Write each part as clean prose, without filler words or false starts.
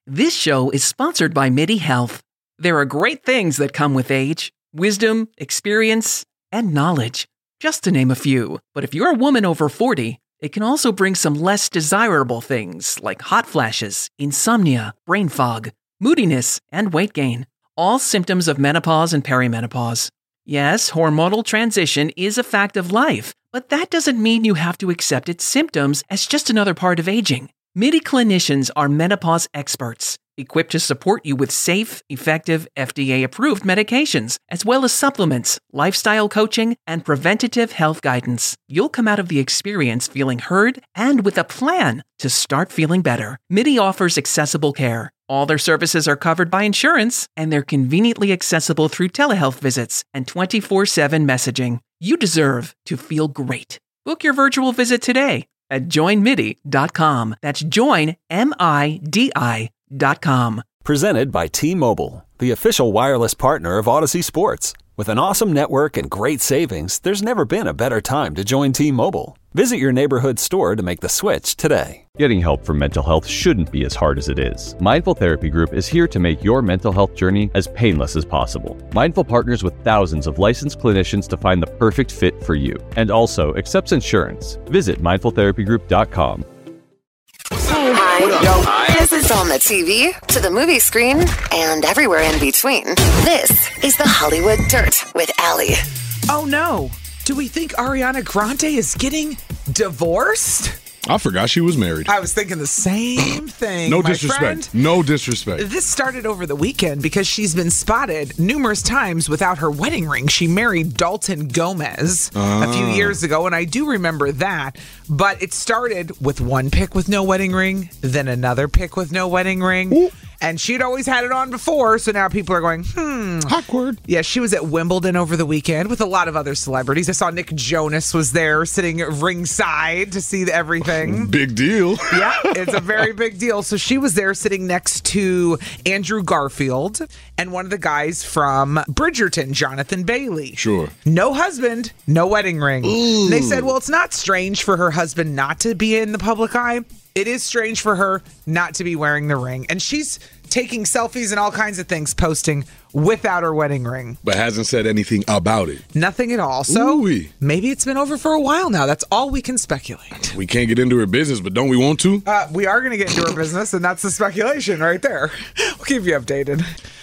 This show is sponsored by MIDI Health. There are great things that come with age: wisdom, experience, and knowledge, just to name a few. But if you're a woman over 40, it can also bring some less desirable things like hot flashes, insomnia, brain fog, moodiness, and weight gain, all symptoms of menopause and perimenopause. Yes, hormonal transition is a fact of life, but that doesn't mean you have to accept its symptoms as just another part of aging. MIDI clinicians are menopause experts, equipped to support you with safe, effective, FDA-approved medications, as well as supplements, lifestyle coaching, and preventative health guidance. You'll come out of the experience feeling heard and with a plan to start feeling better. MIDI offers accessible care. All their services are covered by insurance, and they're conveniently accessible through telehealth visits and 24/7 messaging. You deserve to feel great. Book your virtual visit today at joinmidi.com. That's joinmidi.com. Presented by T-Mobile, the official wireless partner of Odyssey Sports. With an awesome network and great savings, there's never been a better time to join T-Mobile. Visit your neighborhood store to make the switch today. Getting help for mental health shouldn't be as hard as it is. Mindful Therapy Group is here to make your mental health journey as painless as possible. Mindful partners with thousands of licensed clinicians to find the perfect fit for you, and also accepts insurance. Visit mindfultherapygroup.com. Hi. This is on the TV, to the movie screen, and everywhere in between. This is the Hollywood Dirt with Allie. Oh no! Do we think Ariana Grande is getting divorced? I forgot she was married. I was thinking the same thing. No my disrespect. friend. No disrespect. This started over the weekend because she's been spotted numerous times without her wedding ring. She married Dalton Gomez a few years ago, and I do remember that. But it started with one pic with no wedding ring, then another pic with no wedding ring. Ooh. And she'd always had it on before, so now people are going, Awkward. Yeah, she was at Wimbledon over the weekend with a lot of other celebrities. I saw Nick Jonas was there sitting ringside to see everything. Big deal. Yeah, it's a very big deal. So she was there sitting next to Andrew Garfield and one of the guys from Bridgerton, Jonathan Bailey. Sure. No husband, no wedding ring. Ooh. They said, well, it's not strange for her husband not to be in the public eye. It is strange for her not to be wearing the ring. And she's taking selfies and all kinds of things, posting without her wedding ring. But hasn't said anything about it. Nothing at all. So Ooh-wee. Maybe it's been over for a while now. That's all we can speculate. We can't get into her business, but don't we want to? We are going to get into her business, and that's the speculation right there. We'll keep you updated.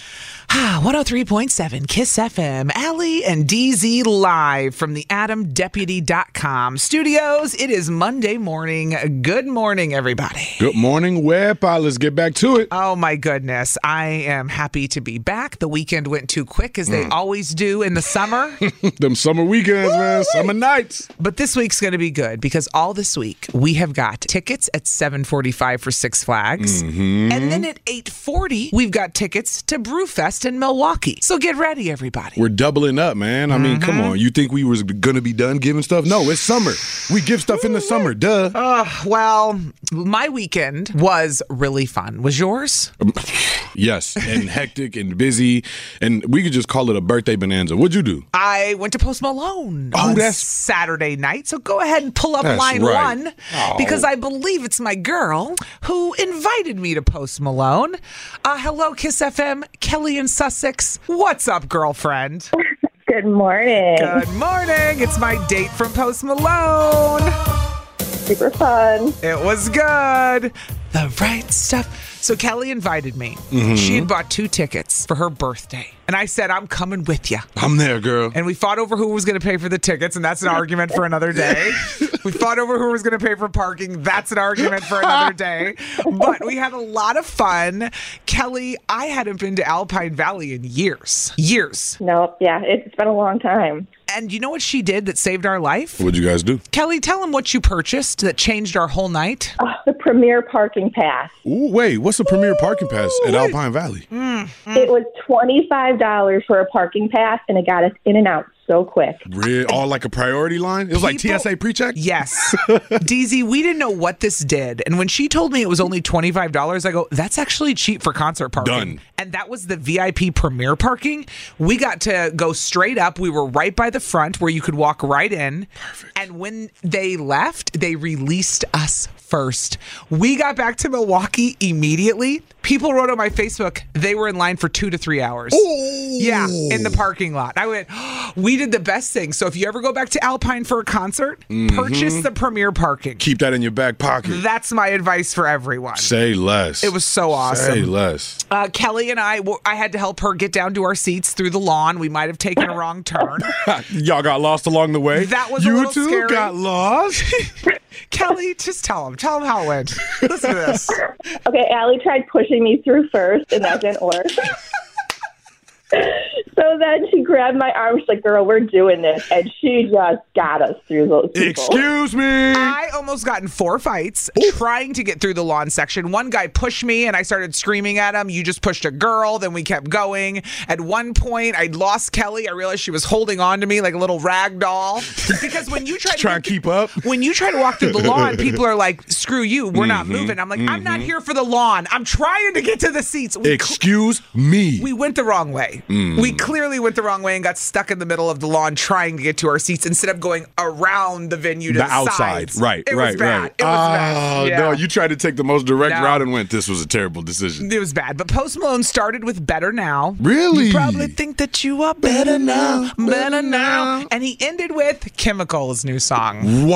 103.7 Kiss FM, Allie and DZ live from the AdamDeputy.com studios. It is Monday morning. Good morning, everybody. Good morning, Wepa. Let's get back to it. Oh, my goodness. I am happy to be back. The weekend went too quick, as they always do in the summer. Them summer weekends, man. Summer nights. But this week's going to be good because all this week we have got tickets at 7:45 for Six Flags. Mm-hmm. And then at 8:40, we've got tickets to Brewfest in Milwaukee. So get ready, everybody. We're doubling up, man. I mean, come on. You think we was going to be done giving stuff? No, it's summer. We give stuff in the summer. Duh. Well, my weekend was really fun. Was yours? Yes, and hectic and busy. And we could just call it a birthday bonanza. What'd you do? I went to Post Malone on Saturday night. So go ahead and pull up line one because I believe it's my girl who invited me to Post Malone. Hello, Kiss FM, Kelly in Sussex. What's up, girlfriend? Good morning. Good morning. It's my date from Post Malone. Super fun. It was good. The right stuff. So Kelly invited me. Mm-hmm. She had bought 2 tickets for her birthday. And I said, I'm coming with you. I'm there, girl. And we fought over who was going to pay for the tickets, and that's an argument for another day. We fought over who was going to pay for parking. That's an argument for another day. But we had a lot of fun. Kelly, I hadn't been to Alpine Valley in years. Years. No, yeah, it's been a long time. And you know what she did that saved our life? What'd you guys do? Kelly, tell them what you purchased that changed our whole night. The Premier Parking Pass. Ooh, wait, what's the Premier Parking Pass at Alpine Valley? It was $25 for a parking pass, and it got us in and out so quick. All like a priority line? It was like TSA pre-check? Yes. DZ, we didn't know what this did. And when she told me it was only $25, I go, that's actually cheap for concert parking. Done. And that was the VIP premier parking. We got to go straight up. We were right by the front where you could walk right in. Perfect. And when they left, they released us first. We got back to Milwaukee immediately. People wrote on my Facebook they were in line for 2 to 3 hours. Ooh. Yeah, in the parking lot. I went, we did the best thing. So if you ever go back to Alpine for a concert, purchase the premier parking. Keep that in your back pocket. That's my advice for everyone. Say less. It was so awesome. Say less. Kelly and I had to help her get down to our seats through the lawn. We might have taken a wrong turn. Y'all got lost along the way? That was a little scary. You two got lost? Kelly, just tell him. Tell him how it went. Listen to this. Okay, Allie tried pushing me through first, and that didn't work. So then she grabbed my arm. She's like, girl, we're doing this. And she just got us through those people. Excuse me. I almost got in 4 fights trying to get through the lawn section. One guy pushed me, and I started screaming at him. You just pushed a girl. Then we kept going. At one point, I lost Kelly. I realized she was holding on to me like a little rag doll. Because when you try to keep up, when you try to walk through the lawn, people are like, screw you. We're not moving. I'm like, I'm not here for the lawn. I'm trying to get to the seats. Excuse me. We went the wrong way. We clearly went the wrong way and got stuck in the middle of the lawn trying to get to our seats instead of going around the venue to the outside. sides. Right, It right, was bad. right. It was bad. Yeah. No, you tried to take the most direct route and went, this was a terrible decision. It was bad. But Post Malone started with Better Now. Really? You probably think that you are better now, better now. And he ended with Chemical's new song.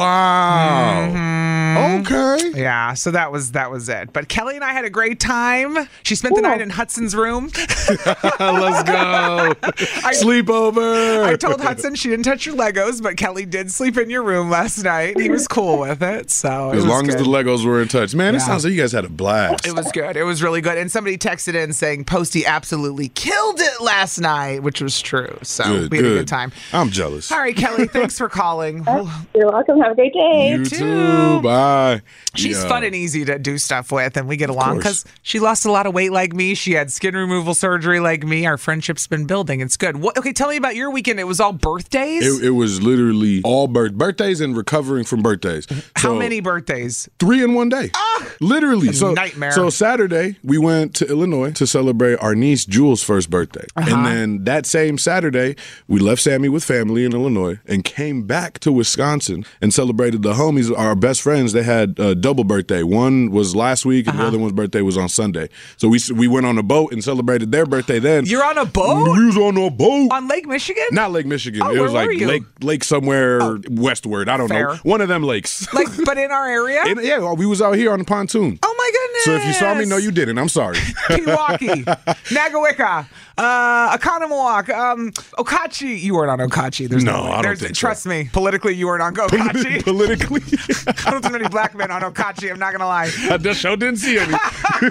Wow. Okay. Yeah, so that was it. But Kelly and I had a great time. She spent the night in Hudson's room. Let's go. Sleepover. I told Hudson she didn't touch your Legos, but Kelly did sleep in your room last night. He was cool with it. So as long as the Legos were in touch. Man, it sounds like you guys had a blast. It was good. It was really good. And somebody texted in saying Posty absolutely killed it last night, which was true. So we had a good time. I'm jealous. All right, Kelly, thanks for calling. You're welcome. Have a great day. You too. Bye. She's fun and easy to do stuff with, and we get along because she lost a lot of weight like me. She had skin removal surgery like me. Our friendship's been building. It's good. Okay, tell me about your weekend. It was all birthdays? It was literally all birthdays and recovering from birthdays. How many birthdays? 3 in one day. Literally. Nightmare. So Saturday, we went to Illinois to celebrate our niece Jules' first birthday. And then that same Saturday, we left Sammy with family in Illinois and came back to Wisconsin and celebrated the homies, our best friends. They had a double birthday. One was last week and the other one's birthday was on Sunday. So we went on a boat and celebrated their birthday then. You're on a boat? We was on a boat. On Lake Michigan? Not Lake Michigan. Oh, it was like you? lake somewhere westward. I don't know. One of them lakes. But in our area? Yeah, we was out here on the pontoon. Oh my goodness. So if you saw me, no, you didn't. I'm sorry. Pewaukee, Nagawicca, Oconomowoc, Okachi. You weren't on Okachi. I don't think trust me, politically, you weren't on Okachi. Politically? I don't see many black men on Okachi. I'm not going to lie. I just sure didn't see any.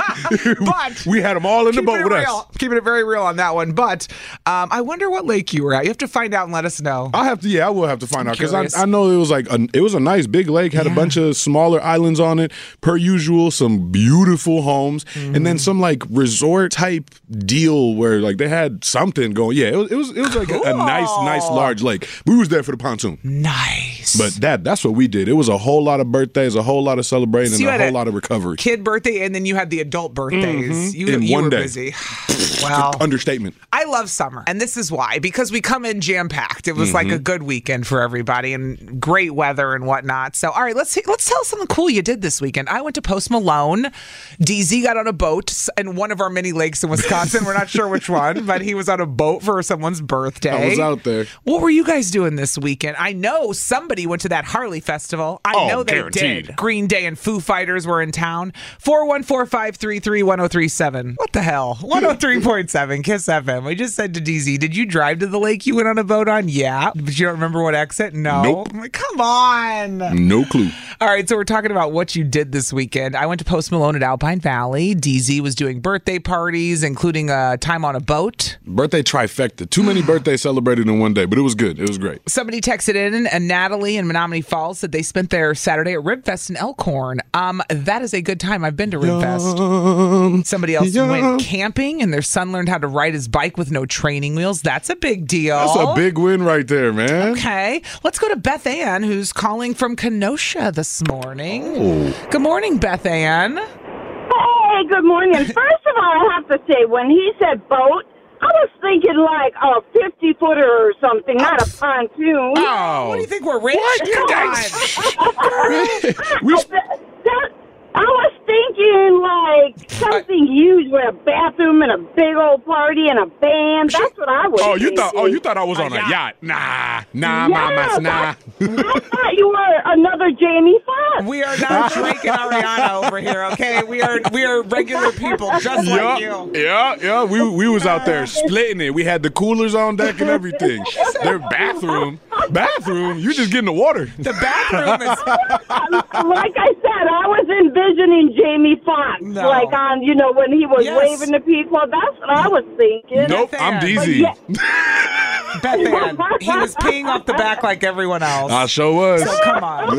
But we had them all in the boat with us. Keeping it very real on that one. But I wonder what lake you were at. You have to find out and let us know. I will have to find out because I know it was it was a nice big lake, had a bunch of smaller islands on it, per usual, some beautiful homes, and then some like resort type deal where like they had something going. Yeah, it was like a nice large lake. We was there for the pontoon. Nice. But that's what we did. It was a whole lot of birthdays, a whole lot of celebrating, and a whole lot of recovery. Kid birthday, and then you had the adult birthdays. You one were day. Busy. Well, understatement. I love summer, and this is why, because we come in jam packed. It was like a good weekend for everybody, and great weather and whatnot. So, all right, let's tell us something cool you did this weekend. I went to Post Malone. DZ got on a boat in one of our many lakes in Wisconsin. We're not sure which one, but he was on a boat for someone's birthday. I was out there. What were you guys doing this weekend? I know somebody went to that Harley Festival. I know they guaranteed. did. Green Day and Foo Fighters were in town. 414-533-1037. What the hell? 103.7 Kiss FM. We just said to DZ, did you drive to the lake you went on a boat on? Yeah. But you don't remember what exit? No. Nope. I'm like, come on. No clue. All right, so we're talking about what you did this weekend. I went to Post Malone at Alpine Valley. DZ was doing birthday parties, including a time on a boat. Birthday trifecta. Too many birthdays celebrated in one day, but it was good. It was great. Somebody texted in, and Natalie in Menominee Falls said they spent their Saturday at Ribfest in Elkhorn. That is a good time. I've been to Ribfest. Somebody else went camping, and their son learned how to ride his bike with with no training wheels. That's a big deal. That's a big win right there, man. Okay. Let's go to Beth Ann, who's calling from Kenosha this morning. Oh. Good morning, Beth Ann. Hey, good morning. First of all, I have to say, when he said boat, I was thinking like a 50-footer or something, not a pontoon. Oh. What do you think, we're rich? I was thinking like something huge with a bathroom and a big old party and a band. That's what I was thinking. You thought I was on a yacht. Nah, mamas, nah. I thought you were another Jamie Foxx. We are not Drake and Ariana over here, okay? We are regular people just like you. Yeah. We was out there splitting it. We had the coolers on deck and everything. Their bathroom. You just get in the water. The bathroom is... Like I said, I was envisioning Jamie Foxx, like on, when he was waving to people. That's what I was thinking. Nope, I'm DZ. Beth Ann, he was peeing off the back like everyone else. I sure was. So come on.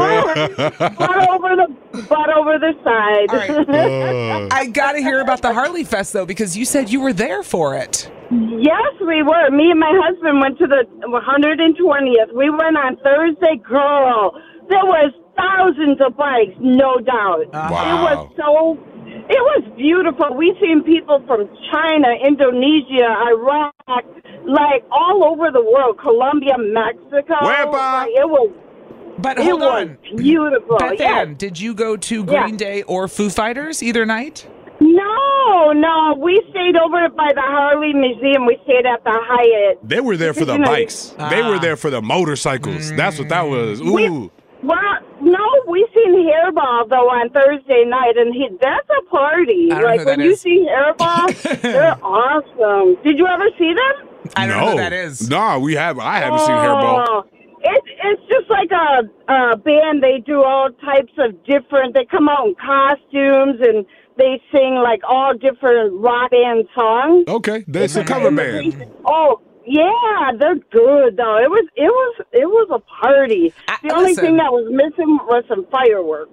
Butt over the side. All right. I got to hear about the Harley Fest, though, because you said you were there for it. Yes, we were. Me and my husband went to the 120th. We went on Thursday. Girl, there was thousands of bikes, no doubt. Wow. It was beautiful. We seen people from China, Indonesia, Iraq, like all over the world, Colombia, Mexico. It was beautiful. Beth Ann, did you go to Green Day or Foo Fighters either night? No. We stayed over by the Harley Museum. We stayed at the Hyatt. They were there for the bikes. They were there for the motorcycles. That's what that was. Ooh. We seen Hairball, though, on Thursday night, and that's a party. Like, when you see Hairball, they're awesome. Did you ever see them? I don't know who that is. No, I haven't seen Hairball. It's just like a band. They do all types of different, they come out in costumes, and they sing, like, all different rock band songs. Okay, it's a cover band. Oh, yeah, they're good though. It was a party. The only thing that was missing was some fireworks.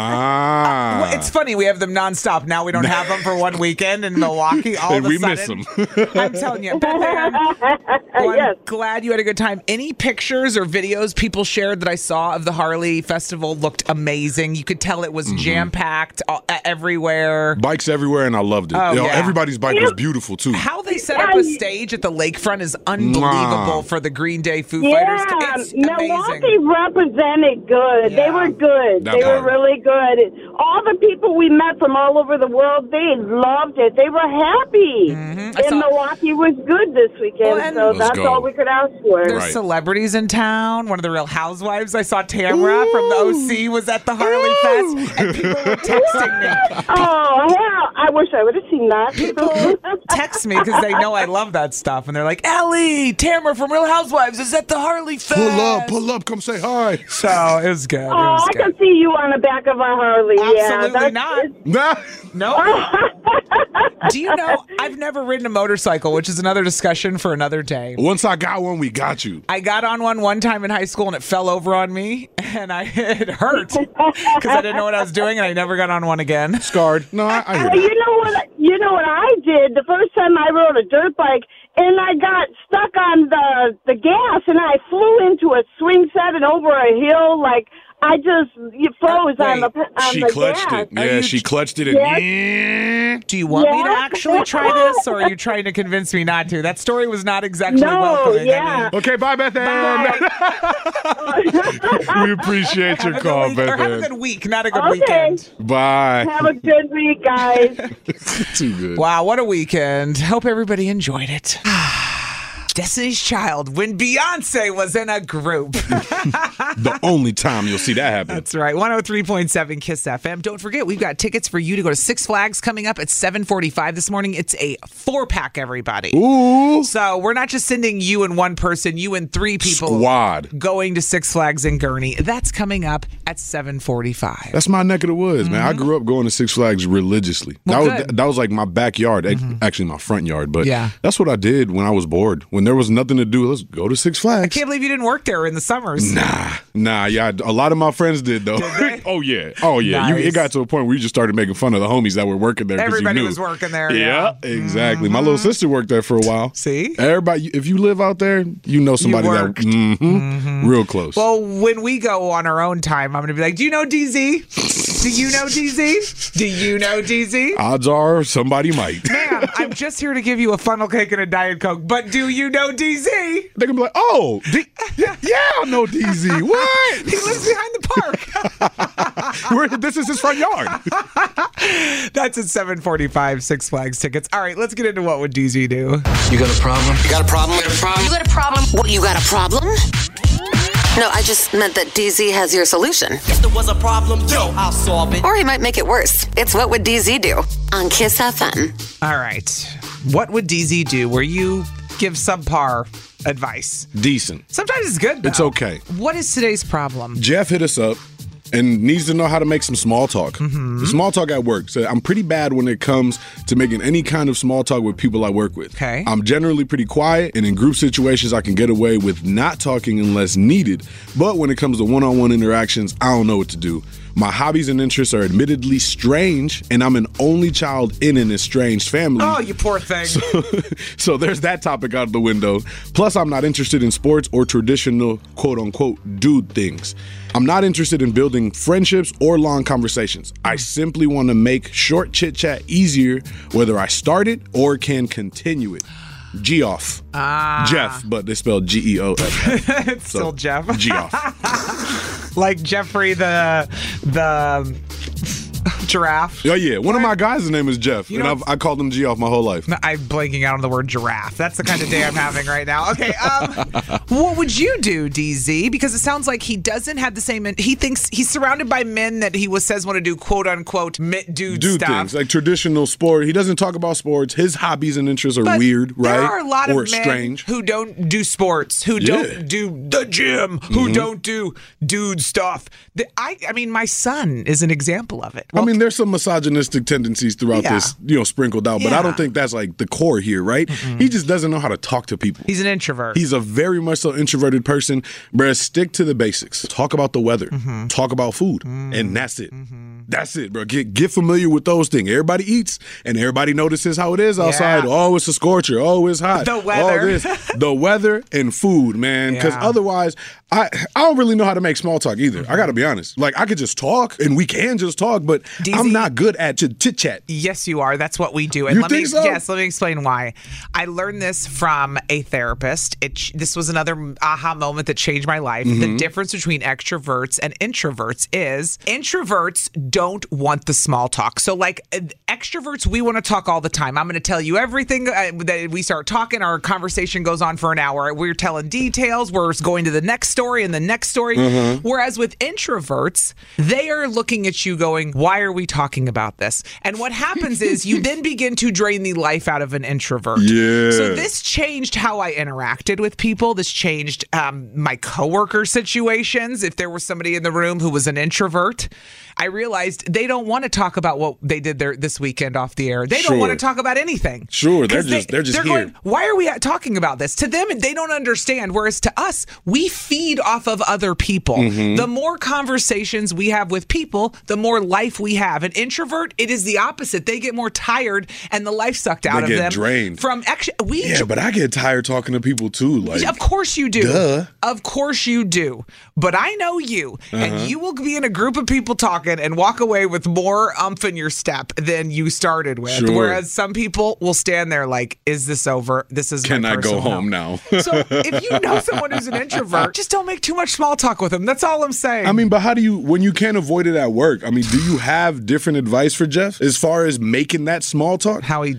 Well, it's funny, we have them nonstop. Now we don't have them for one weekend in Milwaukee. All of a sudden, miss them. I'm telling you, Beth Ann, I'm glad you had a good time. Any pictures or videos people shared that I saw of the Harley Festival looked amazing. You could tell it was jam-packed everywhere. Bikes everywhere, and I loved it. Everybody's bike was beautiful, too. How they set up a stage at the lakefront is unbelievable for the Green Day Foo Fighters. It's Milwaukee represented good. Yeah. They were good. They were really good. All the people we met from all over the world, they loved it. They were happy. And Milwaukee was good this weekend, so that's all we could ask for. There's celebrities in town. One of the Real Housewives, I saw Tamra from the OC was at the Harley Fest, and people were texting me. Oh, hell, I wish I would have seen that. People text me because they know I love that stuff, and they're like, Ellie, Tamra from Real Housewives is at the Harley Fest. Pull up, come say hi. So it was good. I can see you on the back of a Harley. Absolutely not. No. Do you know, I've never ridden a motorcycle, which is another discussion for another day. Once I got one, we got you. I got on one time in high school, and it fell over on me, and it hurt because I didn't know what I was doing, and I never got on one again. Scarred. No, I hear that. You know what I did? The first time I rode a dirt bike, and I got stuck on the gas, and I flew into a swing set and over a hill. Like, I just froze on the gas. She clutched it. Yeah, she clutched it. And do you want me to actually try this, or are you trying to convince me not to? That story was not exactly welcoming. Okay, bye, Beth Ann. We appreciate your call, Beth Ann. Have a good week, not a good weekend. Bye. Have a good week, guys. Too good. Wow, what a weekend. Hope everybody enjoyed it. Destiny's Child when Beyonce was in a group. The only time you'll see that happen. That's right. 103.7 KISS FM. Don't forget, we've got tickets for you to go to Six Flags coming up at 7:45 this morning. It's a 4-pack, everybody. Ooh. So we're not just sending you and one person, you and 3 people. Squad. Going to Six Flags in Gurnee. That's coming up at 7:45. That's my neck of the woods, man. I grew up going to Six Flags religiously. That was like my backyard. Actually, my front yard. But that's what I did when I was bored. When when there was nothing to do, let's go to Six Flags. I can't believe you didn't work there in the summers. Nah. Yeah, a lot of my friends did though. Did they? Oh yeah. Nice. It got to a point where you just started making fun of the homies that were working there. Everybody you knew. was working there. Yeah, exactly. My little sister worked there for a while. See? Everybody, if you live out there, you know somebody that real close. Well, when we go on our own time, I'm going to be like, do you know DZ? Do you know DZ? Do you know DZ? Odds are somebody might. Ma'am, I'm just here to give you a funnel cake and a Diet Coke, but do you know DZ? They're going to be like, oh, yeah, I know DZ. What? He lives behind the park. This is his front yard. That's at 7:45, Six Flags tickets. All right, let's get into what would DZ do. You got a problem? You got a problem? You got a problem? What, you got a problem? No, I just meant that DZ has your solution. If there was a problem, I'll solve it. Or he might make it worse. It's What Would DZ Do on Kiss FM. All right. What would DZ do where you give subpar advice? Decent. Sometimes it's good, though. It's okay. What is today's problem? Jeff hit us up and needs to know how to make some small talk. Small talk at work. So I'm pretty bad when it comes to making any kind of small talk with people I work with. Okay. I'm generally pretty quiet, and in group situations, I can get away with not talking unless needed. But when it comes to one-on-one interactions, I don't know what to do. My hobbies and interests are admittedly strange, and I'm an only child in an estranged family. Oh, you poor thing. So there's that topic out the window. Plus, I'm not interested in sports or traditional quote-unquote dude things. I'm not interested in building friendships or long conversations. I simply want to make short chit-chat easier, whether I start it or can continue it. Geoff. Jeff, but they spelled Geoff. It's still Jeff. Geoff. Like Jeffrey the giraffe. Oh, yeah. One of my guys' name is Jeff, You know, and I called him Geoff my whole life. I'm blanking out on the word giraffe. That's the kind of day I'm having right now. Okay, what would you do, DZ? Because it sounds like he doesn't have the same. He thinks he's surrounded by men that he says want to do quote unquote dude stuff. Things like traditional sport. He doesn't talk about sports. His hobbies and interests are weird, right? There are a lot of men strange who don't do sports, who don't do the gym, who don't do dude stuff. I mean, my son is an example of it. Well, I mean, there's some misogynistic tendencies throughout this, sprinkled out, but I don't think that's like the core here, right? He just doesn't know how to talk to people. He's an introvert. He's a very much so introverted person. Bruh, stick to the basics. Talk about the weather. Talk about food. And that's it. That's it, bro. Get familiar with those things. Everybody eats, and everybody notices how it is outside. Oh, it's a scorcher. Oh, it's hot. The weather. Oh, this. The weather and food, man. Because otherwise, I don't really know how to make small talk either. I got to be honest. Like, I could just talk, and we can just talk, but DZ, I'm not good at chit-chat. Yes, you are. That's what we do. And you think so? Yes, let me explain why. I learned this from a therapist. This was another aha moment that changed my life. The difference between extroverts and introverts is introverts don't want the small talk. So like extroverts, we want to talk all the time. I'm going to tell you everything that we start talking. Our conversation goes on for an hour. We're telling details. We're going to the next story and the next story. Whereas with introverts, they are looking at you going, why are we talking about this? And what happens is you then begin to drain the life out of an introvert. Yeah. So this changed how I interacted with people. This changed my coworker situations. If there was somebody in the room who was an introvert, I realized they don't want to talk about what they did this weekend off the air. They don't want to talk about anything. Sure, they're just here. Going, why are we talking about this? To them, they don't understand. Whereas to us, we feed off of other people. The more conversations we have with people, the more life we have. An introvert, it is the opposite. They get more tired and the life sucked out of them. They get drained. But I get tired talking to people too. Like, of course you do. Duh. Of course you do. But I know you, and you will be in a group of people talking and walk away with more umph in your step than you started with. Sure. Whereas some people will stand there like, is this over? This is Can my I go home now? now? So if you know someone who's an introvert, just don't make too much small talk with them. That's all I'm saying. I mean, but how do you, when you can't avoid it at work, I mean, do you have different advice for Jeff as far as making that small talk?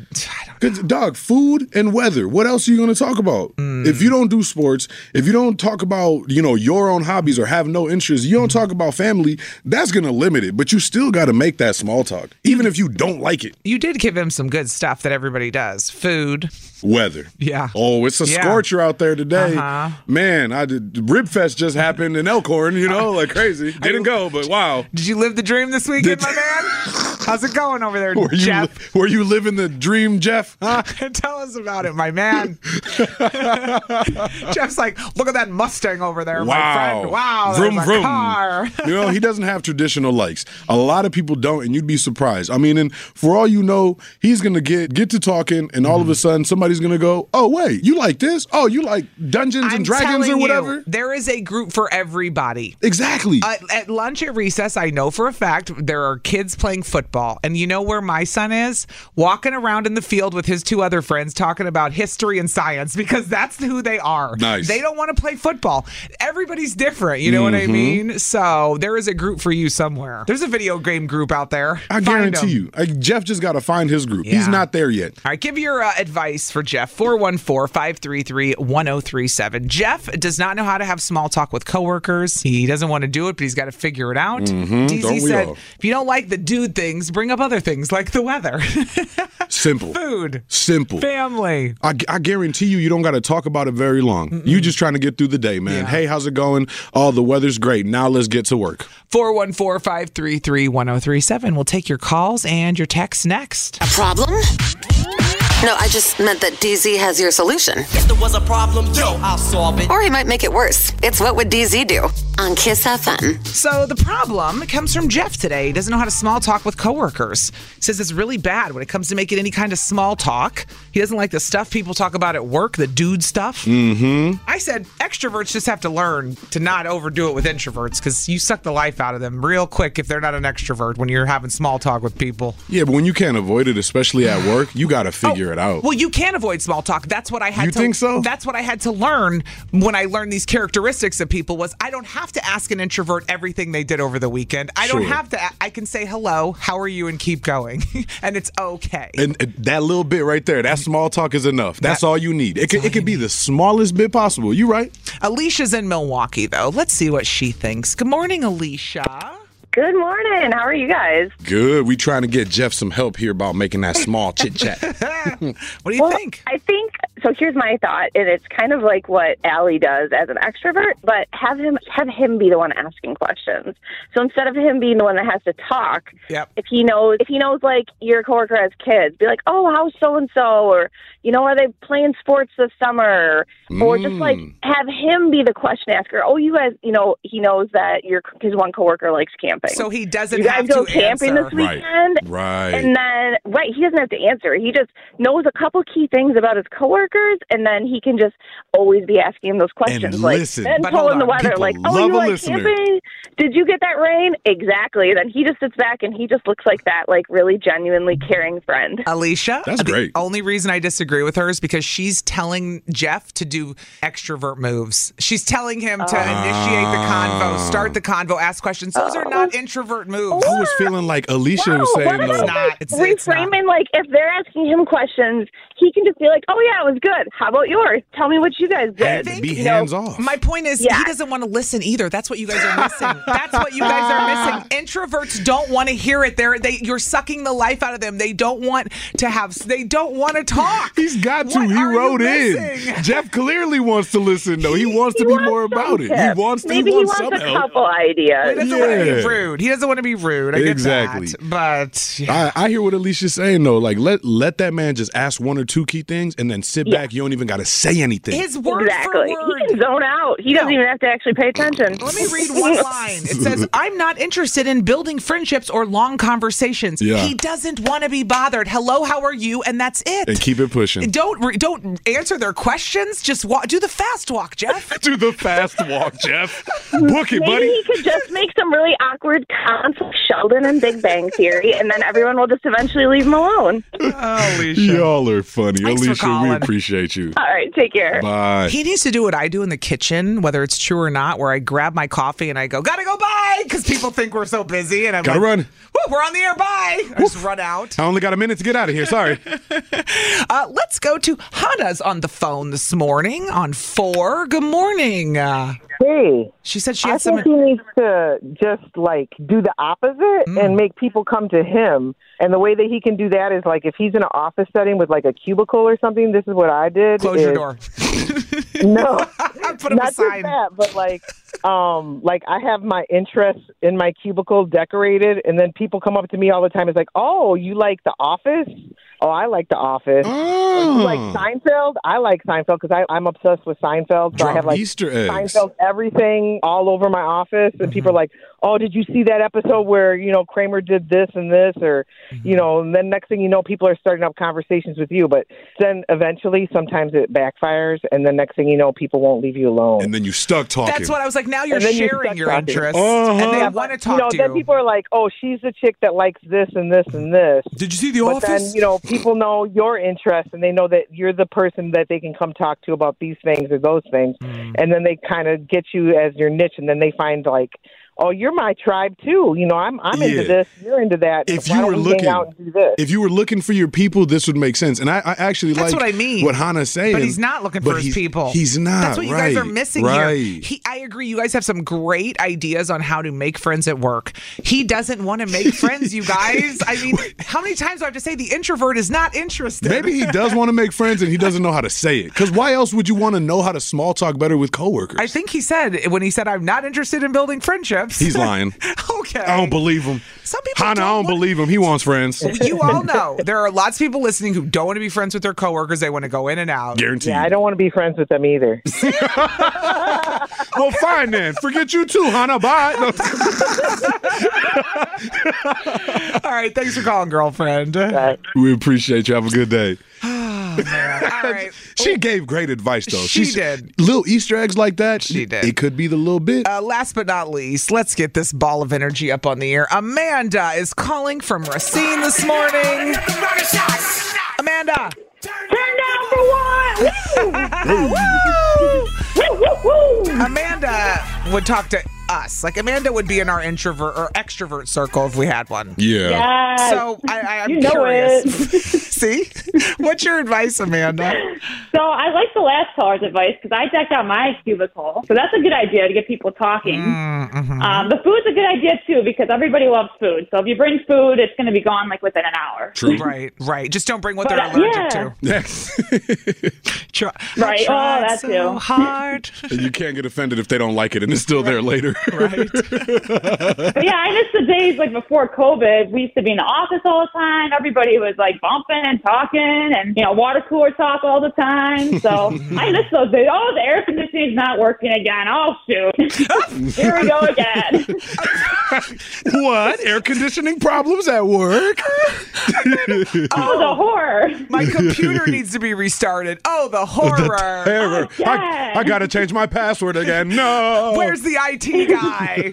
Dog, food and weather. What else are you going to talk about? If you don't do sports, if you don't talk about, your own hobbies or have no interest, you don't talk about family, that's going to limit it. But you still got to make that small talk, even if you don't like it. You did give him some good stuff that everybody does. Food. Weather. Yeah. Oh, it's a scorcher out there today. Man, Ribfest just happened in Elkhorn, like crazy. Didn't go, but wow. Did you live the dream this weekend, my man? How's it going over there, Jeff? Were you living the dream, Jeff? Huh? Tell us about it, my man. Jeff's like, look at that Mustang over there, my friend. Wow, vroom, there's a vroom. car. He doesn't have traditional likes. A lot of people don't, and you'd be surprised. I mean, and for all you know, he's going to get to talking, and all of a sudden, somebody's going to go, oh, wait, you like this? Oh, you like Dungeons and Dragons or whatever? There is a group for everybody. Exactly. At lunch at recess, I know for a fact there are kids playing football. And you know where my son is? Walking around in the field with his two other friends talking about history and science because that's who they are. Nice. They don't want to play football. Everybody's different. You know what I mean? So there is a group for you somewhere. There's a video game group out there. I guarantee you. Jeff just got to find his group. Yeah. He's not there yet. All right. Give your advice for Jeff. 414-533-1037. Jeff does not know how to have small talk with coworkers. He doesn't want to do it, but he's got to figure it out. DZ said, if you don't like the dude things, bring up other things like the weather. Simple. Food. Simple. Family. I guarantee you don't got to talk about it very long. You just trying to get through the day, man. Yeah. Hey, how's it going? Oh, the weather's great. Now let's get to work. 414-533-1037. We'll take your calls and your texts next. A problem? No, I just meant that DZ has your solution. If there was a problem, I'll solve it. Or he might make it worse. It's What Would DZ Do? On Kiss FM. So the problem comes from Jeff today. He doesn't know how to small talk with coworkers. He says it's really bad when it comes to making any kind of small talk. He doesn't like the stuff people talk about at work, the dude stuff. I said extroverts just have to learn to not overdo it with introverts because you suck the life out of them real quick if they're not an extrovert when you're having small talk with people. Yeah, but when you can't avoid it, especially at work, you got to figure it out. Well, you can avoid small talk. That's what I had You think so? That's what I had to learn when I learned these characteristics of people was I don't have to ask an introvert everything they did over the weekend. I don't have to. I can say hello, how are you, and keep going. And it's okay. And that little bit right there, that small talk is enough. That's all you need. It could be the smallest bit possible. You right? Alicia's in Milwaukee, though. Let's see what she thinks. Good morning, Alicia. Good morning. How are you guys? Good. We trying to get Jeff some help here about making that small chit-chat. What do you think? I think, so here's my thought, and it's kind of like what Allie does as an extrovert, but have him be the one asking questions. So instead of him being the one that has to talk, if he knows like your coworker has kids, be like, oh, how's so-and-so? Or, are they playing sports this summer? Or just like have him be the question asker. Oh, you guys, he knows that his one coworker likes camping. So he doesn't have to answer. You guys go camping this weekend? Right. And then, he doesn't have to answer. He just knows a couple key things about his coworkers, and then he can just always be asking him those questions. And like, listen. Then pulling the weather, like, oh, you like camping? Did you get that rain? Exactly. Then he just sits back and he just looks like that, like really genuinely caring friend. Alicia? That's great. The only reason I disagree with her is because she's telling Jeff to do extrovert moves. She's telling him to initiate the convo, start the convo, ask questions. Those are not introvert moves. I was feeling like Alicia was saying no. It's not. It's reframing, not. like if they're asking him questions, he can just be like, oh yeah, it was good. How about yours? Tell me what you guys did. Be hands off. My point is he doesn't want to listen either. That's what you guys are missing. That's what you guys are missing. Introverts don't want to hear it. You're sucking the life out of them. They don't want to talk. He's got to. He wrote in. Jeff clearly wants to listen, though. He wants to be more about it. He wants to. Maybe he wants a couple ideas. He doesn't want to be rude. He doesn't want to be rude. I get that. But I hear what Alicia's saying, though. Like, let that man just ask one or two key things and then sit back. You don't even got to say anything. His word for word. He can zone out. He doesn't even have to actually pay attention. Let me read one line. It says, I'm not interested in building friendships or long conversations. He doesn't want to be bothered. Hello, how are you? And that's it. And keep it pushing. Don't answer their questions. Just do the fast walk, Jeff. Do the fast walk, Jeff. Book it, buddy. Maybe he could just make some really awkward comments like Sheldon and Big Bang Theory, and then everyone will just eventually leave him alone. Oh, Alicia. Y'all are funny. Thanks Alicia, we appreciate you. All right, take care. Bye. He needs to do what I do in the kitchen, whether it's true or not, where I grab my coffee and I go, gotta go, bye, because people think we're so busy. And I'm gotta run. We're on the air, bye. I just run out. I only got a minute to get out of here. Sorry. Let's go to Hannah's on the phone this morning on 4. Good morning. Hey. She said she I had think he needs to just do the opposite and make people come to him. And the way that he can do that is if he's in an office setting with a cubicle or something. This is what I did. Close your door. No, Put up not a sign. just that, but like I have my interests in my cubicle decorated, and then people come up to me all the time. It's like, oh, you like The Office? Oh, I like The Office. Oh. You like Seinfeld? I like Seinfeld because I'm obsessed with Seinfeld. So I have like Easter eggs. Seinfeld everything all over my office, and people are like, oh, did you see that episode where, Kramer did this and this, or, and then next thing you know, people are starting up conversations with you. But then eventually, sometimes it backfires, and then next thing you know, people won't leave you alone. And then you stuck talking. That's what I was like, now you're sharing your interests, and they want to talk to you. Then people are like, oh, she's the chick that likes this and this and this. Did you see The Office? But then, people know your interests, and they know that you're the person that they can come talk to about these things or those things. And then they kind of get you as your niche, and then they find like, oh, you're my tribe too. I'm into this. You're into that. If you were looking, hang out and do this? If you were looking for your people, this would make sense. And I actually That's like what I mean. what Hannah's saying. But he's not looking for his people. He's not. That's what you guys are missing here. I agree. You guys have some great ideas on how to make friends at work. He doesn't want to make friends, you guys. I mean, how many times do I have to say the introvert is not interested? Maybe he does want to make friends and he doesn't know how to say it. Because why else would you want to know how to small talk better with coworkers? I think he said, when he said, I'm not interested in building friendships. He's lying. Okay. I don't believe him. Some people Hannah, I don't believe him. He wants friends. You all know there are lots of people listening who don't want to be friends with their coworkers. They want to go in and out. Guaranteed. Yeah, I don't want to be friends with them either. Well, fine then. Forget you too, Hannah. Bye. No. All right. Thanks for calling, girlfriend. We appreciate you. Have a good day. Oh, man. All right. She gave great advice, though. She did. Little Easter eggs like that. She did. It could be the little bit. Last but not least, let's get this ball of energy up on the air. Amanda is calling from Racine this morning. Amanda. Turn down for what? Amanda would talk to us. Like, Amanda would be in our introvert or extrovert circle if we had one. Yeah. Yes. So I'm you know curious. It. See? What's your advice, Amanda? So I like the last caller's advice because I decked out my cubicle. So that's a good idea to get people talking. The food's a good idea, too, because everybody loves food. So if you bring food, it's going to be gone like within an hour. True. Right. Just don't bring what they're allergic to. Right. Oh, that's so hard. And you can't get offended if they don't like it and it's still there later. Right. But yeah, I miss the days like before COVID. We used to be in the office all the time. Everybody was like bumping and talking and, water cooler talk all the time. So I miss those days. Oh, the air conditioning's not working again. Oh, shoot. Here we go again. What? Air conditioning problems at work? Oh, the horror. My computer needs to be restarted. Oh, the horror. The terror. I got to change my password again. No. Where's the IT guy?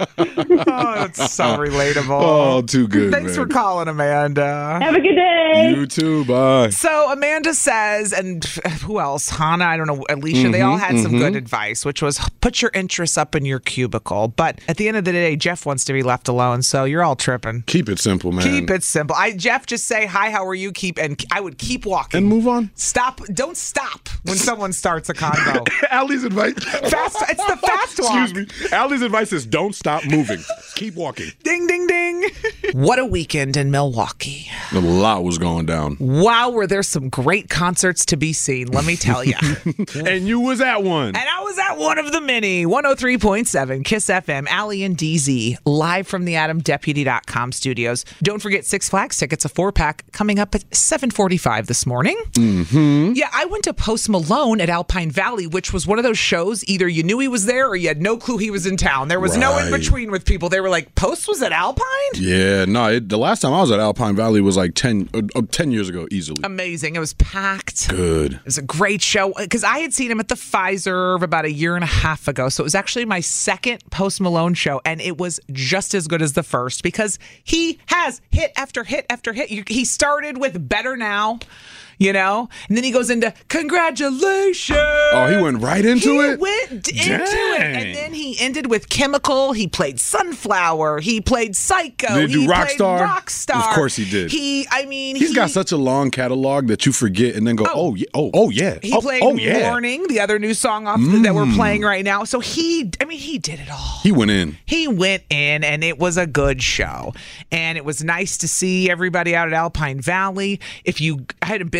Oh, that's so relatable. Oh, too good. Thanks for calling, Amanda. Have a good day. You too. Bye. So Amanda says, and who else? Hannah, I don't know, Alicia, they all had some good advice, which was put your interests up in your cubicle. But at the end of the day, Jeff wants to be left alone, so you're all tripping. Keep it simple, man. Keep it simple. Jeff, just say, hi, how are you? I would keep walking. And move on. Stop. Don't stop when someone starts a convo. Allie's advice. It's the fast walk. Excuse me. Allie's advice is don't stop moving. Keep walking. Ding, ding, ding. What a weekend in Milwaukee. A lot was going down. Wow, were there some great concerts to be seen, let me tell you. And you was at one. And I was at one of the many. 103.7 KISS FM, Allie and DZ, live from the AdamDeputy.com studios. Don't forget Six Flags tickets, a 4-pack, coming up at 7:45 this morning. Yeah, I went to Post Malone at Alpine Valley, which was one of those shows, either you knew he was there or you had no clue he was in town. There was no in between with people. They were like, Post was at Alpine? Yeah, no, the last time I was at Alpine Valley was like 10 years ago, easily. Amazing. It was packed. Good. It was a great show because I had seen him at the Fiserv about a year and a half ago. So it was actually my second Post Malone show, and it was just as good as the first because he has hit after hit after hit. He started with Better Now. And then he goes into congratulations. Oh, he went right into it? He went into it. And then he ended with Chemical. He played Sunflower. He played Psycho. Did he do Rockstar? Rockstar. Of course he did. He's got such a long catalog that you forget and then go, oh yeah. He played Warning, the other new song off that we're playing right now. So he did it all. He went in. And it was a good show. And it was nice to see everybody out at Alpine Valley. If you hadn't been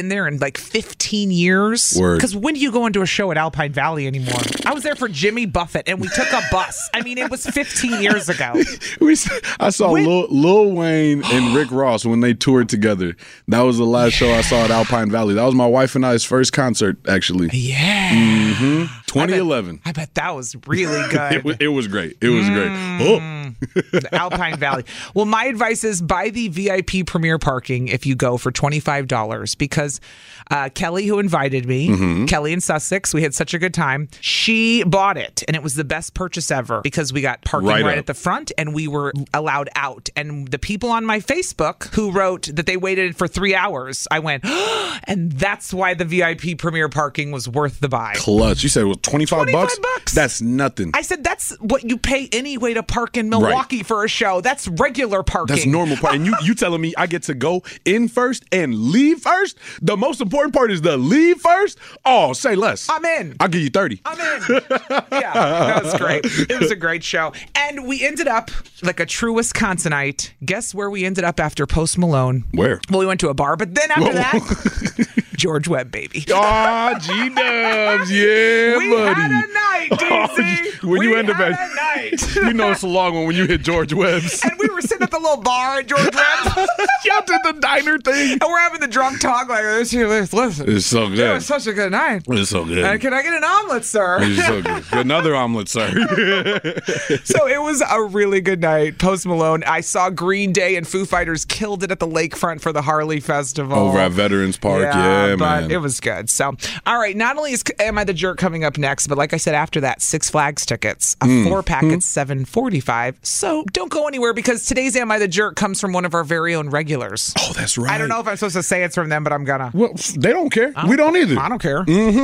been there in like 15 years. Because when do you go into a show at Alpine Valley anymore? I was there for Jimmy Buffett, and we took a bus. I mean, it was 15 years ago. I saw Lil Wayne and Rick Ross when they toured together. That was the last show I saw at Alpine Valley. That was my wife and I's first concert, actually. Yeah. 2011. I bet that was really good. It was great. It was great. The Alpine Valley. Well, my advice is buy the VIP Premier parking if you go for $25 because Kelly, who invited me, Kelly in Sussex, we had such a good time. She bought it, and it was the best purchase ever because we got parking right at the front, and we were allowed out. And the people on my Facebook who wrote that they waited for 3 hours, I went, and that's why the VIP Premier parking was worth the buy. Clutch. You said it was $25 bucks? That's nothing. I said that's what you pay anyway to park in Milwaukee for a show. That's regular parking. That's normal parking. And you telling me I get to go in first and leave first? The most important part is the leave first? Oh, say less. I'm in. I'll give you 30. I'm in. Yeah, that was great. It was a great show. And we ended up like a true Wisconsinite. Guess where we ended up after Post Malone? Where? Well, we went to a bar, but then after that, George Webb, baby. Oh, G-Dubs. Yeah, we buddy. Had a night, DC. When you end up at a night. You know it's a long one when you hit George Webb's. And we were sitting at the little bar at George Webb's. Y'all did the diner thing. And we're having the drunk talk like this. Listen. It's so good. It was such a good night. It's so good. Can I get an omelet, sir? It's so good. Another omelet, sir. So it was a really good night. Post Malone. I saw Green Day and Foo Fighters killed it at the lakefront for the Harley Festival. Over at Veterans Park. Yeah, but man. It was good. So, all right. Not only is Am I the Jerk coming up next, but like I said, after that, Six Flags tickets. A 4-pack at $7.45. So don't go anywhere because today's Am I the Jerk comes from one of our very own regulars. Oh, that's right. I don't know if I'm supposed to say it's from them, but I'm gonna. Well, they don't care. We don't either. I don't care.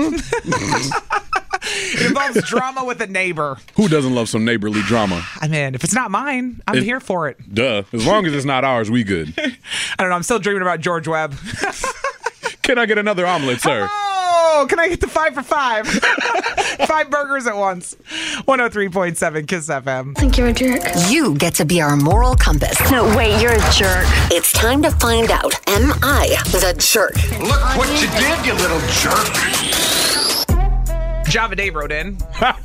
It involves drama with a neighbor. Who doesn't love some neighborly drama? I mean, if it's not mine, I'm here for it. Duh. As long as it's not ours, we good. I don't know. I'm still dreaming about George Webb. Can I get another omelet, sir? Oh, can I get the 5 for 5? 5 burgers at once. 103.7 Kiss FM. Think you're a jerk? You get to be our moral compass. No, wait, you're a jerk. It's time to find out, am I the jerk? Look what you did, you little jerk. Java Dave wrote in.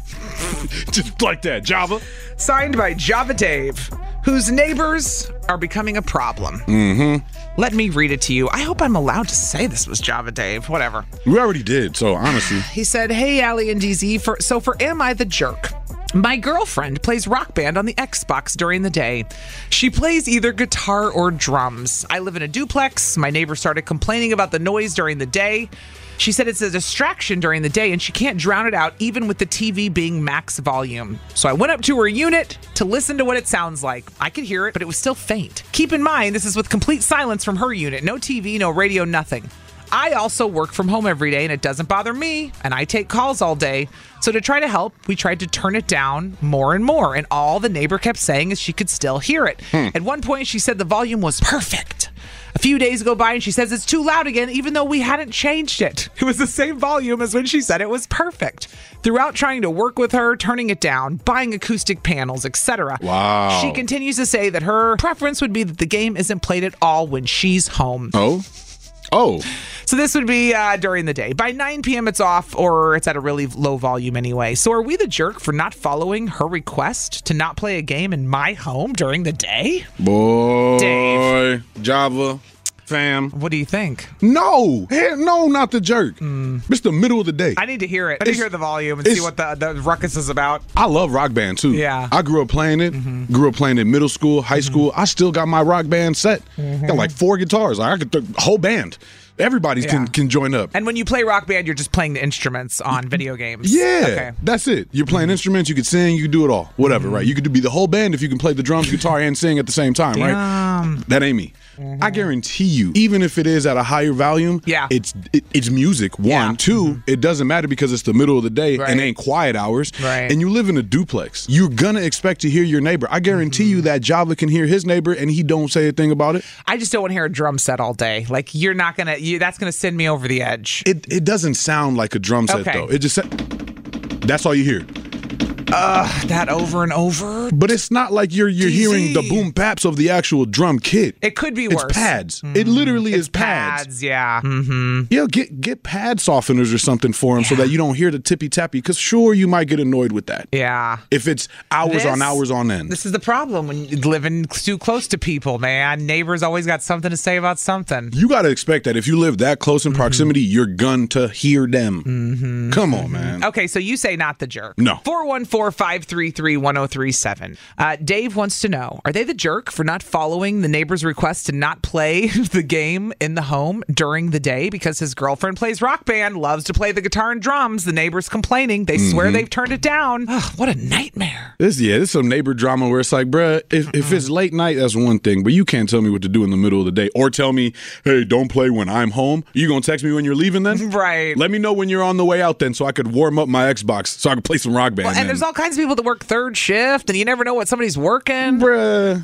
Just like that, Java. Signed by Java Dave, whose neighbors are becoming a problem. Let me read it to you. I hope I'm allowed to say this was Java Dave. Whatever. We already did, so honestly. He said, hey, Allie and DZ, for Am I the Jerk? My girlfriend plays Rock Band on the Xbox during the day. She plays either guitar or drums. I live in a duplex. My neighbor started complaining about the noise during the day. She said it's a distraction during the day and she can't drown it out even with the TV being max volume. So I went up to her unit to listen to what it sounds like. I could hear it, but it was still faint. Keep in mind, this is with complete silence from her unit. No TV, no radio, nothing. I also work from home every day and it doesn't bother me, and I take calls all day. So to try to help, we tried to turn it down more and more, and all the neighbor kept saying is she could still hear it. At one point, she said the volume was perfect. A few days go by and she says it's too loud again, even though we hadn't changed it. It was the same volume as when she said it was perfect. Throughout trying to work with her, turning it down, buying acoustic panels, etc. Wow. She continues to say that her preference would be that the game isn't played at all when she's home. Oh. So this would be during the day. By 9 p.m. it's off, or it's at a really low volume anyway. So are we the jerk for not following her request to not play a game in my home during the day? Boy. Dave. Java. Fam. What do you think? No, not the jerk. It's the middle of the day. I need to hear it. I need to hear the volume and see what the ruckus is about. I love Rock Band too. Yeah. I grew up playing it. Grew up playing in middle school, high school. I still got my Rock Band set. Got like 4 guitars. I could whole band. Everybody can join up. And when you play Rock Band, you're just playing the instruments on video games. Yeah, okay. That's it. You're playing instruments. You can sing. You can do it all. Whatever, right? You could be the whole band if you can play the drums, guitar, and sing at the same time, right? That ain't me. I guarantee you, even if it is at a higher volume, it's music, one. Two, it doesn't matter because it's the middle of the day and ain't quiet hours. Right. And you live in a duplex. You're going to expect to hear your neighbor. I guarantee you that Java can hear his neighbor and he don't say a thing about it. I just don't want to hear a drum set all day. Like, you're not going to, that's going to send me over the edge. It doesn't sound like a drum set, though. It just that's all you hear. That over and over. But it's not like you're hearing the boom baps of the actual drum kit. It could be worse. It's pads. It literally is pads. Yeah. Mm-hmm. Yeah, get pad softeners or something for them so that you don't hear the tippy tappy. Because sure, you might get annoyed with that. Yeah. If it's hours on end. This is the problem when you're living too close to people, man. Neighbors always got something to say about something. You got to expect that if you live that close in proximity, you're going to hear them. Mm-hmm. Come on, man. Okay, so you say not the jerk. No. 414-533-1037. Dave wants to know, are they the jerk for not following the neighbor's request to not play the game in the home during the day because his girlfriend plays Rock Band, loves to play the guitar and drums? The neighbor's complaining. They swear they've turned it down. Ugh, what a nightmare. This is some neighbor drama where it's like, bruh, if it's late night, that's one thing, but you can't tell me what to do in the middle of the day or tell me, hey, don't play when I'm home. You gonna text me when you're leaving then? Right. Let me know when you're on the way out then so I could warm up my Xbox so I could play some Rock Band. And there's all kinds of people that work third shift, and you never know what somebody's working. Bruh.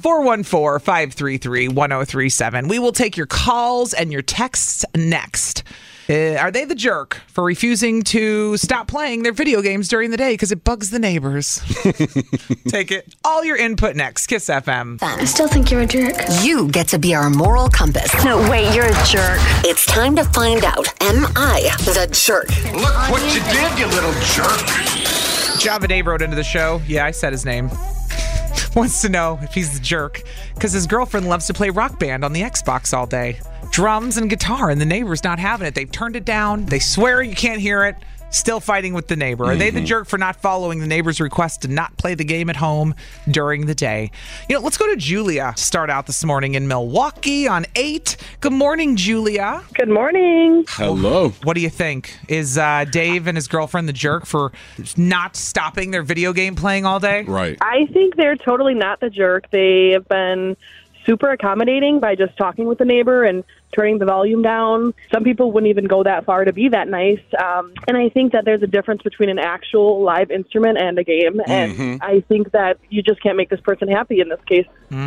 414-533-1037. We will take your calls and your texts next. Are they the jerk for refusing to stop playing their video games during the day because it bugs the neighbors? Take it. All your input next. Kiss FM. I still think you're a jerk. You get to be our moral compass. No, wait, you're a jerk. It's time to find out, am I the jerk? Look what you did, you little jerk. Java Dave wrote into the show. Yeah, I said his name. Wants to know if he's the jerk because his girlfriend loves to play Rock Band on the Xbox all day. Drums and guitar, and the neighbor's not having it. They've turned it down. They swear you can't hear it. Still fighting with the neighbor. Are they the jerk for not following the neighbor's request to not play the game at home during the day? You know, let's go to Julia to start out this morning in Milwaukee on 8. Good morning, Julia. Good morning. Hello. What do you think? Is Dave and his girlfriend the jerk for not stopping their video game playing all day? Right. I think they're totally not the jerk. They have been super accommodating by just talking with the neighbor and turning the volume down. Some people wouldn't even go that far to be that nice. And I think that there's a difference between an actual live instrument and a game. And I think that you just can't make this person happy in this case.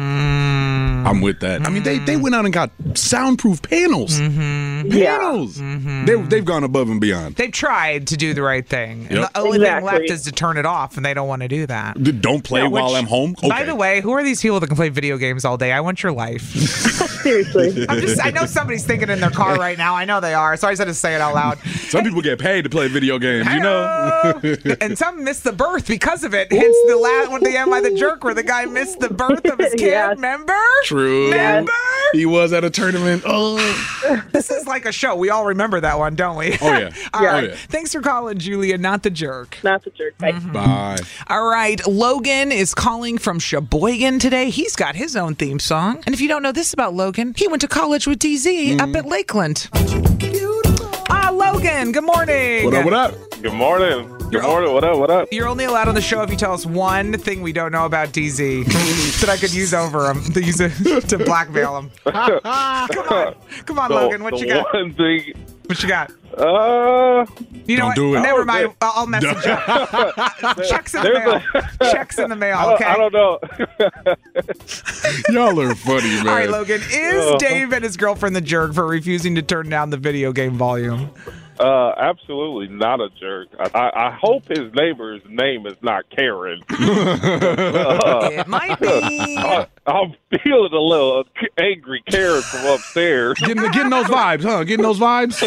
I'm with that. I mean, they went out and got soundproof panels. Panels. They've gone above and beyond. They've tried to do the right thing. And the only thing left is to turn it off, and they don't want to do that. Don't play while I'm home? Okay. By the way, who are these people that can play video games all day? I want your life. Seriously. I know somebody's thinking in their car right now. I know they are, so I just had to say it out loud. Some people get paid to play video games, you know? And some miss the birth because of it. Hence the last one, the Am I the Jerk, where the guy missed the birth of his kid. Remember? True. Remember? He was at a tournament. Oh. This is like a show. We all remember that one, don't we? Oh, yeah. All right. Thanks for calling, Julia. Not the jerk. Not the jerk. Bye. Bye. All right. Logan is calling from Sheboygan today. He's got his own theme song. And if you don't know this about Logan, he went to college with DZ up at Lakeland. Logan, good morning. What up, what up? Good morning. Good morning. What up, what up? You're only allowed on the show if you tell us one thing we don't know about DZ that I could use over him, to use it to blackmail him. Come on, Logan, what you got? One thing. What you got? You know, do it. Never mind. I'll message you. Checks in the mail. Checks in the mail. Okay. I don't know. Y'all are funny, man. All right, Logan. Is Dave and his girlfriend the jerk for refusing to turn down the video game volume? Absolutely not a jerk. I hope his neighbor's name is not Karen. It might be. I'm feeling a little angry Karen from upstairs. Getting those vibes, huh? Getting those vibes?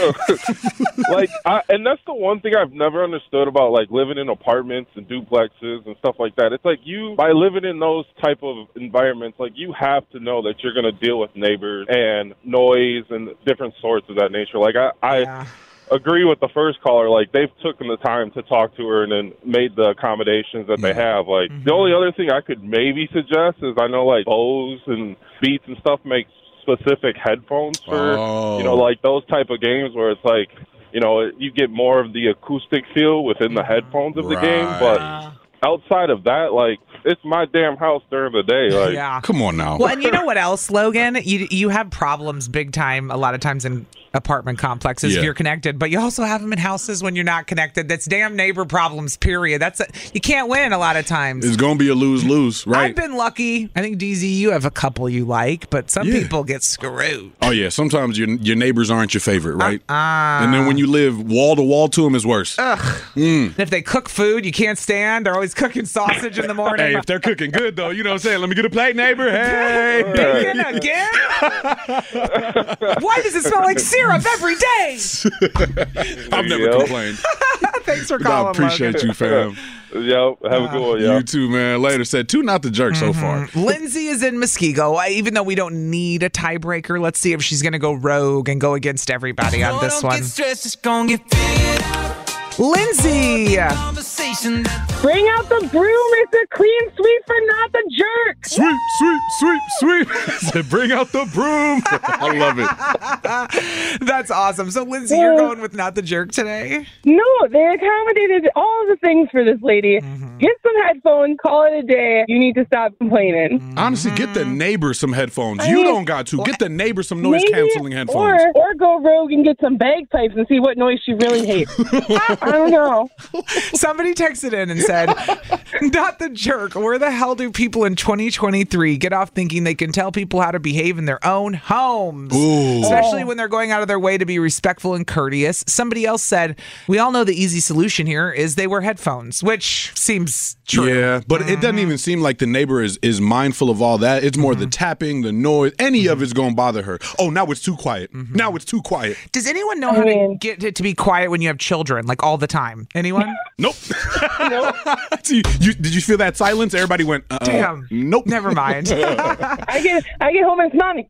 And that's the one thing I've never understood about, like, living in apartments and duplexes and stuff like that. It's like by living in those type of environments, like, you have to know that you're going to deal with neighbors and noise and different sorts of that nature. Like, I agree with the first caller. Like, they've taken the time to talk to her and then made the accommodations that they have. Like, the only other thing I could maybe suggest is I know, like, Bose and Beats and stuff make specific headphones for, like those type of games where it's like, you get more of the acoustic feel within the headphones of the game. But outside of that, like, it's my damn house during the day. Like, come on now. Well, and you know what else, Logan? You have problems big time a lot of times in apartment complexes if you're connected, but you also have them in houses when you're not connected. That's damn neighbor problems, period. You can't win a lot of times. It's going to be a lose-lose, right? I've been lucky. I think, DZ, you have a couple you like, but some people get screwed. Oh, yeah. Sometimes your neighbors aren't your favorite, right? And then when you live wall-to-wall to them, it's worse. Ugh. If they cook food you can't stand, they're always cooking sausage in the morning. Hey, if they're cooking good, though, you know what I'm saying? Let me get a plate, neighbor. Hey. Bacon again? Why does it smell like syrup every day? I've never complained. Thanks for calling, I appreciate you, fam. Yo, have a good one, yo. You too, man. Later. Said 2 not the jerk so far. Lindsay is in Muskego. Even though we don't need a tiebreaker, let's see if she's going to go rogue and go against everybody on this one. Lindsay! Bring out the broom. It's a clean sweep for Not the Jerk. Sweep. Bring out the broom. I love it. That's awesome. So, Lindsay, you're going with Not the Jerk today? No, they accommodated all the things for this lady. Get some headphones. Call it a day. You need to stop complaining. Honestly, get the neighbor some headphones. You don't got to. Get the neighbor some noise-canceling headphones. Or go rogue and get some bagpipes and see what noise she really hates. I don't know. Somebody texted in and said, Not the Jerk. Where the hell do people in 2023 get off thinking they can tell people how to behave in their own homes? Ooh. Especially when they're going out of their way to be respectful and courteous. Somebody else said, we all know the easy solution here is they wear headphones, which seems true. Yeah, but it doesn't even seem like the neighbor is mindful of all that. It's more the tapping, the noise. Any of it's going to bother her. Oh, now it's too quiet. Now it's too quiet. Does anyone know how to get it to be quiet when you have children, like all the time? Anyone? Nope. See, did you feel that silence? Everybody went, damn. Nope. Never mind. I get home and it's mommy.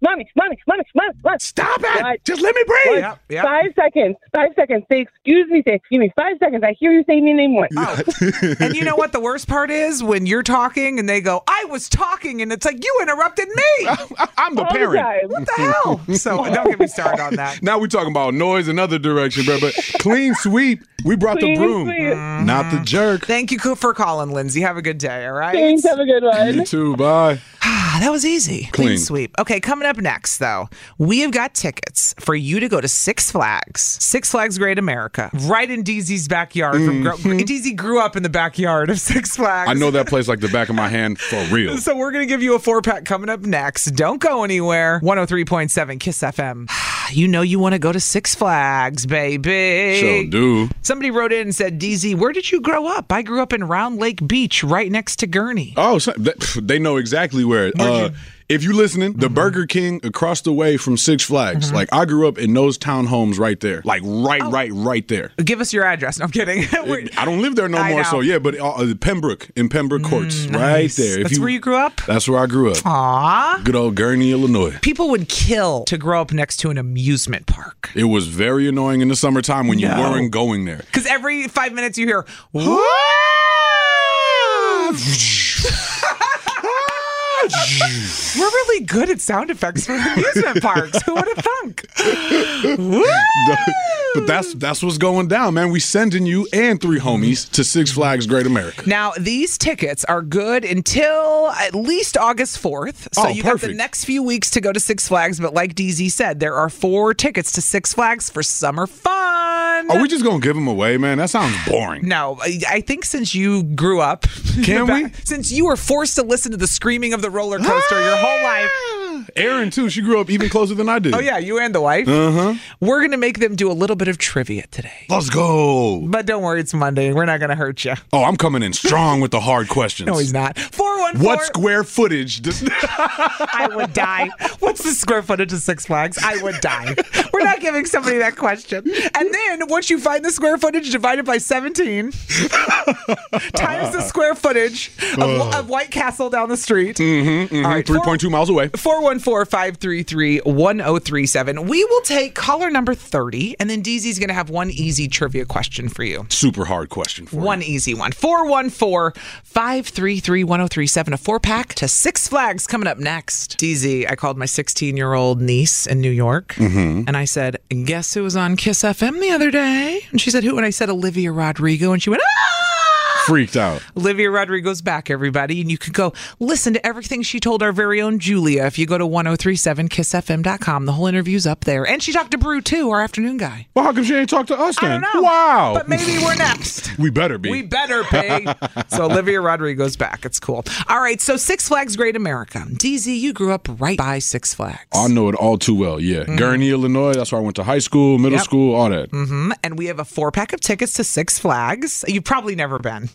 Stop it. Just let me breathe. Yep. 5 seconds. 5 seconds. Say, excuse me. 5 seconds. I hear you saying your name once. Oh. And you know what the worst part is? When you're talking and they go, I was talking, and it's like, you interrupted me. I'm the parent. What the hell? So don't get me started on that. Now we're talking about noise in other direction, bro. But clean sweep. We brought the broom. Not the jerk. Thank you for calling, Lindsay. Have a good day, all right? Thanks. Have a good one. You too. Bye. That was easy. Clean sweep. Okay, coming up next, though, we have got tickets for you to go to Six Flags. Six Flags Great America, right in DZ's backyard. DZ grew up in the backyard of Six Flags. I know that place like the back of my hand for real. So we're going to give you a 4-pack coming up next. Don't go anywhere. 103.7 Kiss FM. You know you want to go to Six Flags, baby. Sure do. Somebody wrote in and said, DZ, where did you grow up? I grew up in Round Lake Beach, right next to Gurney. Oh, so they know exactly where. If you're listening, the Burger King across the way from Six Flags. Like, I grew up in those townhomes right there. Like, right there. Give us your address. No, I'm kidding. I don't live there no more, so yeah, but Pembroke, in Pembroke Courts, right there. That's where you grew up? That's where I grew up. Aww. Good old Gurney, Illinois. People would kill to grow up next to an amusement park. It was very annoying in the summertime when you weren't going there. Because every 5 minutes you hear, We're really good at sound effects for amusement parks. Who would have thunk? But that's what's going down, man. We sending you and 3 homies to Six Flags Great America. Now, these tickets are good until at least August 4th. So you got the next few weeks to go to Six Flags. But like DZ said, there are 4 tickets to Six Flags for summer fun. Are we just going to give them away, man? That sounds boring. No, I think since you grew up, since you were forced to listen to the screaming of the roller coaster your whole life. Erin, too. She grew up even closer than I did. Oh, yeah. You and the wife. We're going to make them do a little bit of trivia today. Let's go. But don't worry. It's Monday. We're not going to hurt you. Oh, I'm coming in strong with the hard questions. No, he's not. 414. What square footage does... I would die. What's the square footage of Six Flags? I would die. We're not giving somebody that question. And then once you find the square footage divided by 17 times the square footage of White Castle down the street. All right, 3.2 miles away. 414-533-1037. We will take caller number 30, and then DZ's going to have one easy trivia question for you. Super hard question for you. One easy one. 414-533-1037. A 4-pack to Six Flags coming up next. DZ, I called my 16-year-old niece in New York, and I said, guess who was on Kiss FM the other day? And she said, who? And I said, Olivia Rodrigo. And she went, ah! Freaked out. Olivia Rodrigo's back, everybody. And you can go listen to everything she told our very own Julia if you go to 1037kissfm.com. The whole interview's up there. And she talked to Brew, too, our afternoon guy. Well, how come she ain't talked to us then? I don't know. Wow. But maybe we're next. We better be. We better be. So Olivia Rodrigo's back. It's cool. All right. So Six Flags Great America. DZ, you grew up right by Six Flags. I know it all too well, yeah. Gurney, Illinois. That's where I went to high school, middle school, all that. Mm-hmm. And we have a 4-pack of tickets to Six Flags. You've probably never been.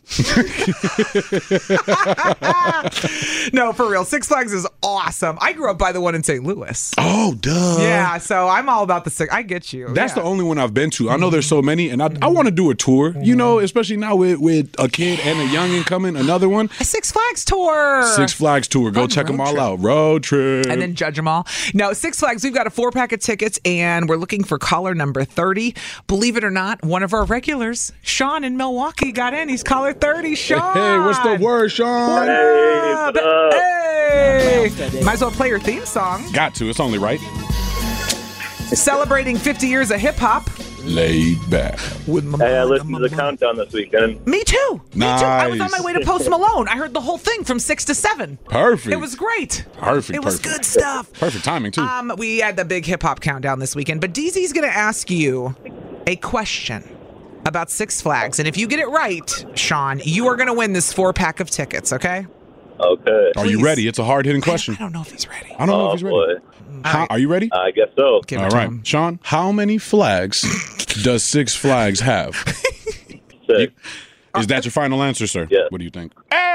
No, for real. Six Flags is awesome. I grew up by the one in St. Louis. Oh, duh. Yeah, so I'm all about the Six. I get you. That's the only one I've been to. I know there's so many, and I want to do a tour, you know, especially now with a kid and a youngin' coming, another one. A Six Flags tour. Six Flags tour. Go check them all out. Road trip. And then judge them all. No, Six Flags, we've got a 4-pack of tickets, and we're looking for caller number 30. Believe it or not, one of our regulars, Sean in Milwaukee, got in. He's caller 30. Sean. Hey, what's the word, Sean? What up? Hey. Might as well play your theme song. Got to. It's only right. Celebrating 50 years of hip-hop. Laid back. Hey, I listened to the countdown this weekend. Me too. Nice. Me too. I was on my way to Post Malone. I heard the whole thing from 6 to 7. Perfect. It was great. Perfect. It was good stuff. Perfect timing, too. We had the big hip-hop countdown this weekend, but DZ's going to ask you a question about Six Flags. And if you get it right, Sean, you are going to win this 4-pack of tickets, okay? Okay. Are you ready? It's a hard-hitting question. I don't know if he's ready. I don't know if he's ready. Boy. Are you ready? I guess so. All right. Sean, how many flags does Six Flags have? 6. Is that your final answer, sir? Yes. What do you think?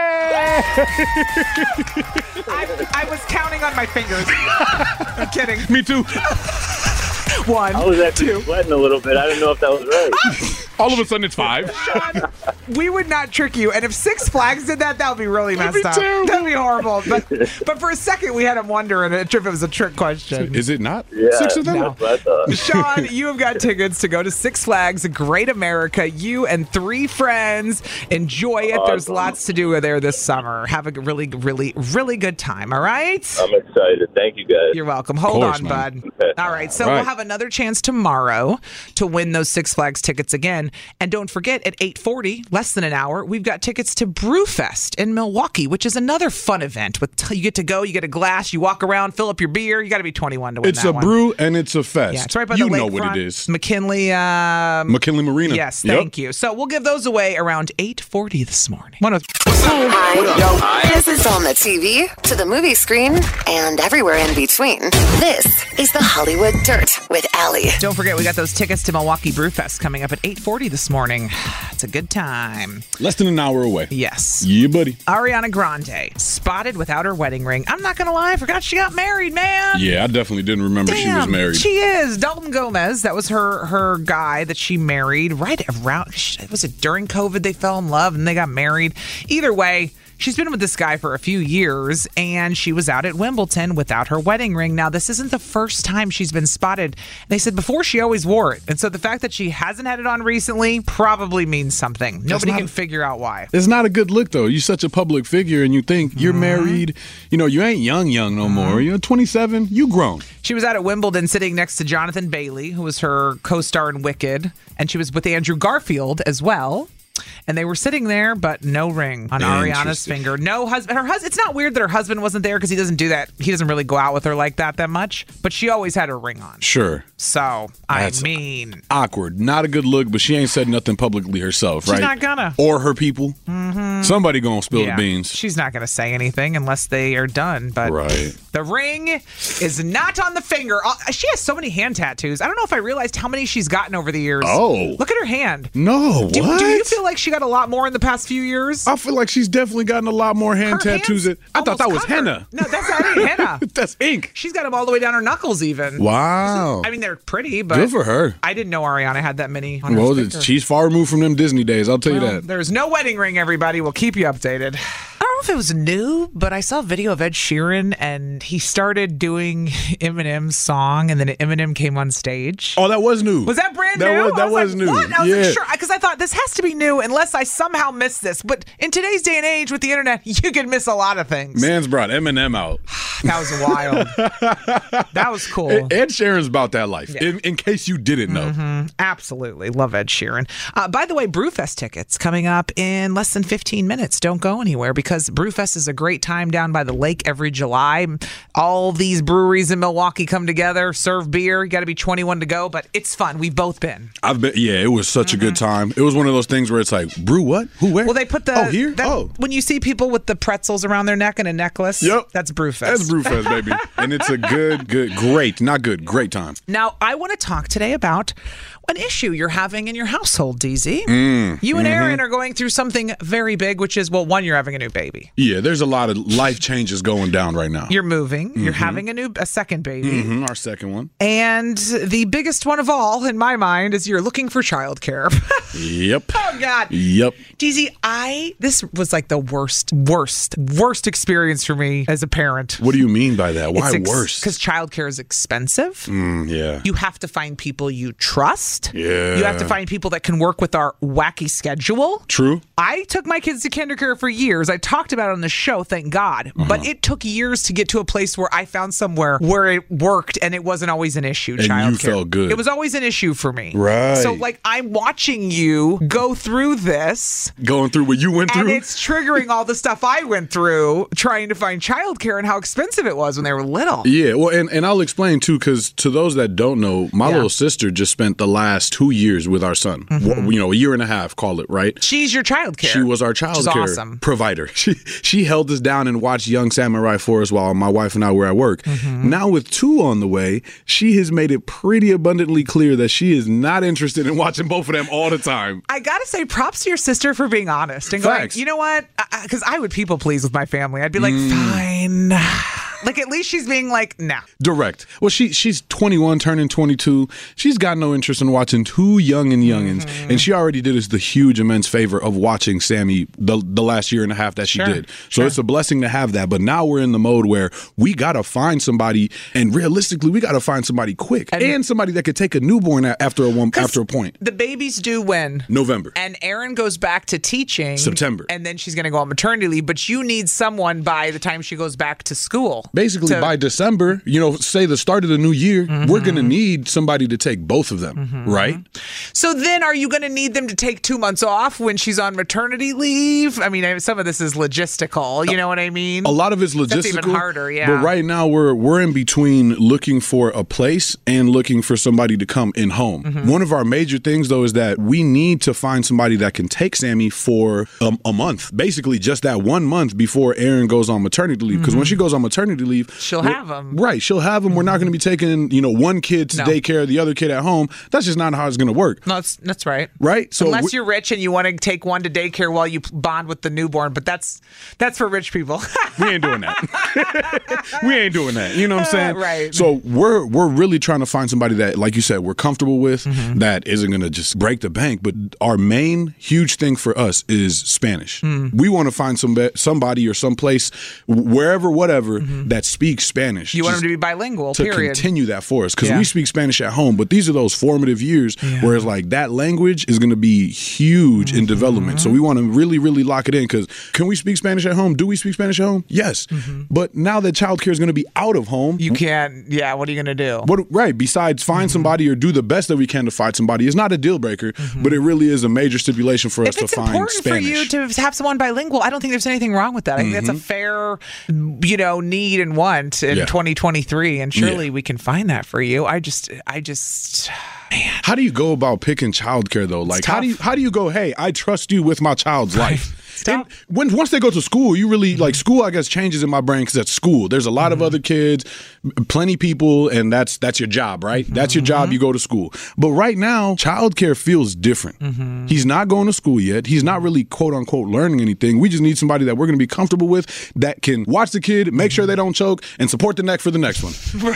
I was counting on my fingers. I'm kidding. Me too. 1, I was actually 2. sweating a little bit. I didn't know if that was right. All of a sudden, it's 5. Sean, we would not trick you. And if Six Flags did that, that would be really messed up. terrible. That'd be horrible. But for a second, we had him wondering if it was a trick question. Is it not? Yeah, 6 of them? that's what I thought. Sean, you have got tickets to go to Six Flags Great America. You and 3 friends. Enjoy it. There's lots to do there this summer. Have a really, really, really good time, all right? I'm excited. Thank you, guys. You're welcome. Hold course, on, man. bud. Okay. All right, so All right. we'll have another chance tomorrow to win those Six Flags tickets again. And don't forget, at 8:40, less than an hour, we've got tickets to Brewfest in Milwaukee, which is another fun event. You get to go, you get a glass, you walk around, fill up your beer. You got to be 21 to win It's that a one. brew and it's a fest. Yeah, it's right by you the know lakefront. what it is. McKinley. McKinley Marina. Yes, Yep. thank you. So we'll give those away around 8:40 this morning. Hi. This is on the TV, to the movie screen, and everywhere in between. This is the Hollywood Dirt with Allie. Don't forget, we got those tickets to Milwaukee Brewfest coming up at 8:40 this morning. It's a good time. Less than an hour away. Yes. Yeah, buddy. Ariana Grande, spotted without her wedding ring. I'm not going to lie, I forgot she got married, man. Yeah, I definitely didn't remember she was married. She is. Dalton Gomez, that was her guy that she married right around, was it during COVID they fell in love and they got married? Either way, she's been with this guy for a few years, and she was out at Wimbledon without her wedding ring. Now, this isn't the first time she's been spotted. They said before she always wore it. And so the fact that she hasn't had it on recently probably means something. Nobody can figure out why. It's not a good look, though. You're such a public figure, and you think you're married. You know, you ain't young no more. You're 27. You grown. She was out at Wimbledon sitting next to Jonathan Bailey, who was her co-star in Wicked. And she was with Andrew Garfield as well. And they were sitting there, but no ring on Ariana's finger. No husband. Her husband. It's not weird that her husband wasn't there because he doesn't do that. He doesn't really go out with her like that much. But she always had her ring on. Sure. So, I mean. Awkward. Not a good look, but she ain't said nothing publicly herself, right? She's not gonna. Or her people. Mm-hmm. Somebody gonna spill the beans. She's not gonna say anything unless they are done. But the ring is not on the finger. She has so many hand tattoos. I don't know if I realized how many she's gotten over the years. Oh. Look at her hand. No, what? Do you feel like she got a lot more in the past few years? I feel like she's definitely gotten a lot more hand tattoos. I thought that was henna. No, that ain't henna. That's ink. She's got them all the way down her knuckles even. Wow. I mean, they're pretty, but good for her. I didn't know Ariana had that many on her finger. She's far removed from them Disney days, I'll tell you that. There's no wedding ring, everybody. We'll keep you updated. All know if it was new, but I saw a video of Ed Sheeran, and he started doing Eminem's song, and then Eminem came on stage. Oh, that was new. Was that brand new? That was new. What? I was like, sure, because I thought this has to be new unless I somehow missed this. But in today's day and age with the internet, you can miss a lot of things. Man's brought Eminem out. That was wild. That was cool. Ed Sheeran's about that life, in case you didn't know. Mm-hmm. Absolutely. Love Ed Sheeran. By the way, Brewfest tickets coming up in less than 15 minutes. Don't go anywhere because Brewfest is a great time down by the lake every July. All these breweries in Milwaukee come together, serve beer. You got to be 21 to go, but it's fun. We've both been. I've been. Yeah, it was such a good time. It was one of those things where it's like, brew what? Who, where? Well, they put the... here? When you see people with the pretzels around their neck and a necklace, that's Brewfest. That's Brewfest, baby. And it's a great time. Now, I want to talk today about an issue you're having in your household, DZ. You and Aaron are going through something very big, which is, well, one, you're having a new baby. Yeah, there's a lot of life changes going down right now. You're moving. You're having a second baby. Our second one. And the biggest one of all, in my mind, is you're looking for childcare. Yep. Oh, God. Yep. DZ, this was like the worst experience for me as a parent. What do you mean by that? Why worse? Because childcare is expensive. Yeah. You have to find people you trust. Yeah. You have to find people that can work with our wacky schedule. True. I took my kids to kindergarten for years. I talked about it on the show, thank God. But it took years to get to a place where I found somewhere where it worked and it wasn't always an issue. And you felt good. It was always an issue for me. Right. So, I'm watching you go through this. Going through what you went through? And it's triggering all the stuff I went through trying to find childcare and how expensive it was when they were little. Yeah, well, and I'll explain, too, because to those that don't know, my little sister just spent the last 2 years with our son. A year and a half, call it, right? She's your childcare. She was our childcare provider. She held us down and watched Young Samurai for us while my wife and I were at work. Now with 2 on the way, she has made it pretty abundantly clear that she is not interested in watching both of them all the time. I gotta say, props to your sister for being honest and going, you know what? Because I would people please with my family. I'd be like, fine. At least she's being like, nah. Direct. Well, she's 21, turning 22. She's got no interest in watching 2 young and youngins. And she already did us the huge, immense favor of watching Sammy the last year and a half that she did. So it's a blessing to have that. But now we're in the mode where we got to find somebody, and realistically, we got to find somebody quick. And somebody that could take a newborn after a point. The baby's due when? November. And Erin goes back to teaching. September. And then she's going to go on maternity leave. But you need someone by the time she goes back to school. Basically, by December, say the start of the new year, we're going to need somebody to take both of them, right? So then are you going to need them to take 2 months off when she's on maternity leave? I mean, some of this is logistical. You know what I mean? A lot of it's logistical. That's even harder, yeah. But right now, we're in between looking for a place and looking for somebody to come in home. One of our major things, though, is that we need to find somebody that can take Sammy for a month. Basically, just that 1 month before Erin goes on maternity leave. Because when she goes on maternity leave, she'll have them. Right. She'll have them. We're not going to be taking, one kid to daycare, the other kid at home. That's just not how it's going to work. No, that's right. Right? So unless you're rich and you want to take one to daycare while you bond with the newborn, but that's for rich people. We ain't doing that. We ain't doing that. You know what I'm saying? Right. So we're really trying to find somebody that, like you said, we're comfortable with, that isn't going to just break the bank. But our main huge thing for us is Spanish. We want to find somebody or someplace, wherever, whatever, that speaks Spanish. You want them to be bilingual, to period. Continue that for us. Because we speak Spanish at home, but these are those formative years where it's like that language is going to be huge in development. So we want to really, really lock it in because can we speak Spanish at home? Do we speak Spanish at home? Yes. But now that childcare is going to be out of home. You can't, what are you going to do? Right. Besides find somebody or do the best that we can to find somebody. It's not a deal breaker, but it really is a major stipulation for us to find Spanish. If it's important for you to have someone bililingual, I don't think there's anything wrong with that. I think that's a fair, need and want in 2023, and surely we can find that for you. I just man. How do you go about picking childcare though? Like how do you go, hey, I trust you with my child's life? And once they go to school, you really like school, I guess, changes in my brain because at school there's a lot of other kids, plenty people, and that's your job, right? That's your job. You go to school. But right now, childcare feels different. He's not going to school yet. He's not really quote unquote learning anything. We just need somebody that we're going to be comfortable with that can watch the kid, make sure they don't choke, and support the neck for the next one.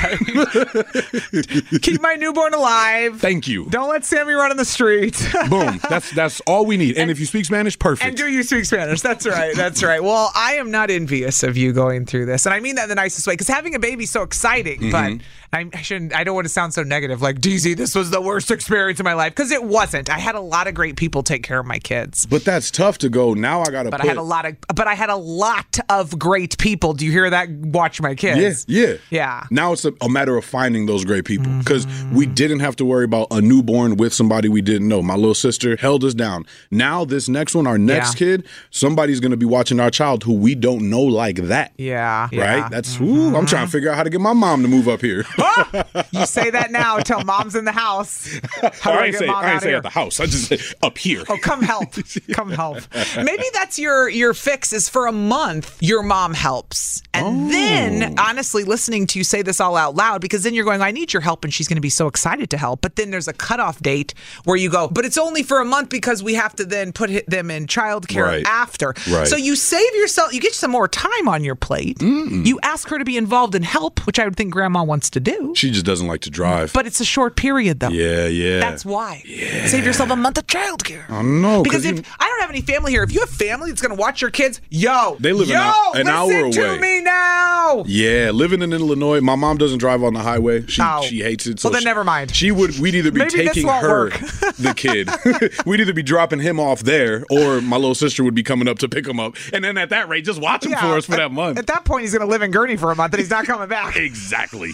Right. Keep my newborn alive. Thank you. Don't let Sammy run in the street. Boom. That's all we need. And if you speak Spanish, perfect. And do you speak Spanish? Spanish. That's right. That's right. Well, I am not envious of you going through this. And I mean that in the nicest way, because having a baby is so exciting, but I don't want to sound so negative like, DZ, this was the worst experience of my life, because it wasn't. I had a lot of great people take care of my kids. But that's tough to go, now I got to I had a lot of great people. Do you hear that? Watch my kids. Yeah. Now it's a matter of finding those great people, because we didn't have to worry about a newborn with somebody we didn't know. My little sister held us down. Now this next one, our next kid, somebody's going to be watching our child who we don't know like that. Yeah. Right? That's, I'm trying to figure out how to get my mom to move up here. You say that now until mom's in the house. I ain't say at the house. I just say up here. Oh, come help. Come help. Maybe that's your fix, is for a month, your mom helps. And then, honestly, listening to you say this all out loud, because then you're going, I need your help, and she's going to be so excited to help. But then there's a cutoff date where you go, but it's only for a month because we have to then put them in childcare after. Right. So you save yourself, you get some more time on your plate. You ask her to be involved and help, which I would think grandma wants to do. She just doesn't like to drive. But it's a short period, though. Yeah. That's why. Yeah. Save yourself a month of childcare. I know. Because if I don't have any family here, if you have family that's going to watch your kids, they live an hour away. Listen to me now. Yeah, living in Illinois, my mom doesn't drive on the highway. She hates it. So well, then never mind. We'd either be taking her, the kid. We'd either be dropping him off there, or my little sister would be coming up to pick him up. And then at that rate, just watch him for us for that month. At that point, he's going to live in Gurney for a month and he's not coming back. Exactly.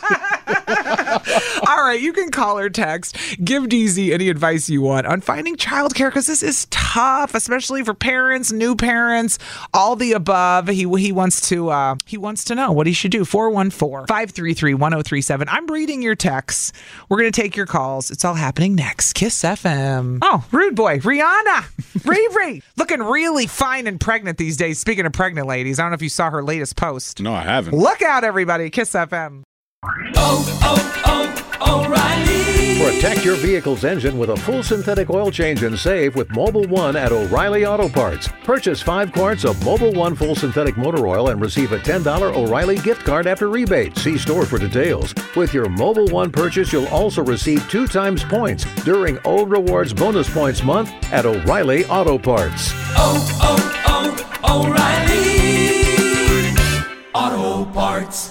All right, you can call or text. Give DZ any advice you want on finding childcare, because this is tough, especially for parents, new parents, all the above. He wants to know what he should do. 414-533-1037. I'm reading your texts. We're going to take your calls. It's all happening next. Kiss FM. Oh, rude boy, Rihanna, Riri, looking really fine and pregnant these days. Speaking of pregnant ladies, I don't know if you saw her latest post. No, I haven't. Look out, everybody. Kiss FM. O'Reilly. Protect your vehicle's engine with a full synthetic oil change and save with Mobil 1 at O'Reilly Auto Parts. Purchase 5 quarts of Mobil 1 full synthetic motor oil and receive a $10 O'Reilly gift card after rebate. See store for details. With your Mobil 1 purchase, you'll also receive 2 times points during O Rewards Bonus Points Month at O'Reilly Auto Parts. O'Reilly Auto Parts.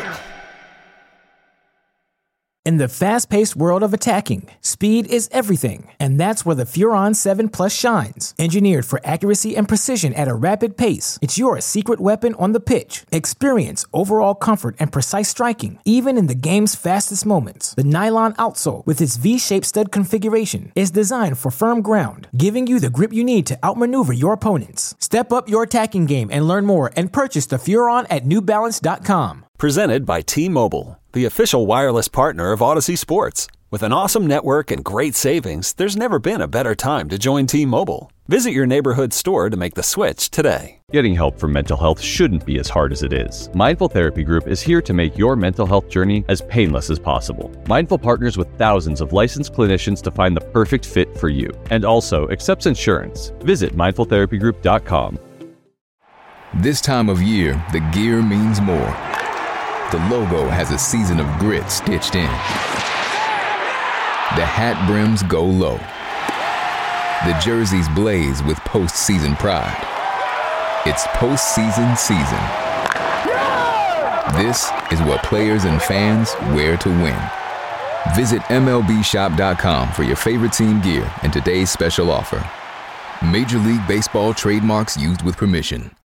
In the fast-paced world of attacking, speed is everything, and that's where the Furon 7 Plus shines. Engineered for accuracy and precision at a rapid pace, it's your secret weapon on the pitch. Experience overall comfort and precise striking, even in the game's fastest moments. The nylon outsole, with its V-shaped stud configuration, is designed for firm ground, giving you the grip you need to outmaneuver your opponents. Step up your attacking game and learn more, and purchase the Furon at NewBalance.com. Presented by T-Mobile, the official wireless partner of Odyssey Sports. With an awesome network and great savings, there's never been a better time to join T-Mobile. Visit your neighborhood store to make the switch today. Getting help for mental health shouldn't be as hard as it is. Mindful Therapy Group is here to make your mental health journey as painless as possible. Mindful partners with thousands of licensed clinicians to find the perfect fit for you, and also accepts insurance. Visit mindfultherapygroup.com. This time of year, the gear means more. The logo has a season of grit stitched in. The hat brims go low. The jerseys blaze with postseason pride. It's postseason season. This is what players and fans wear to win. Visit MLBshop.com for your favorite team gear and today's special offer. Major League Baseball trademarks used with permission.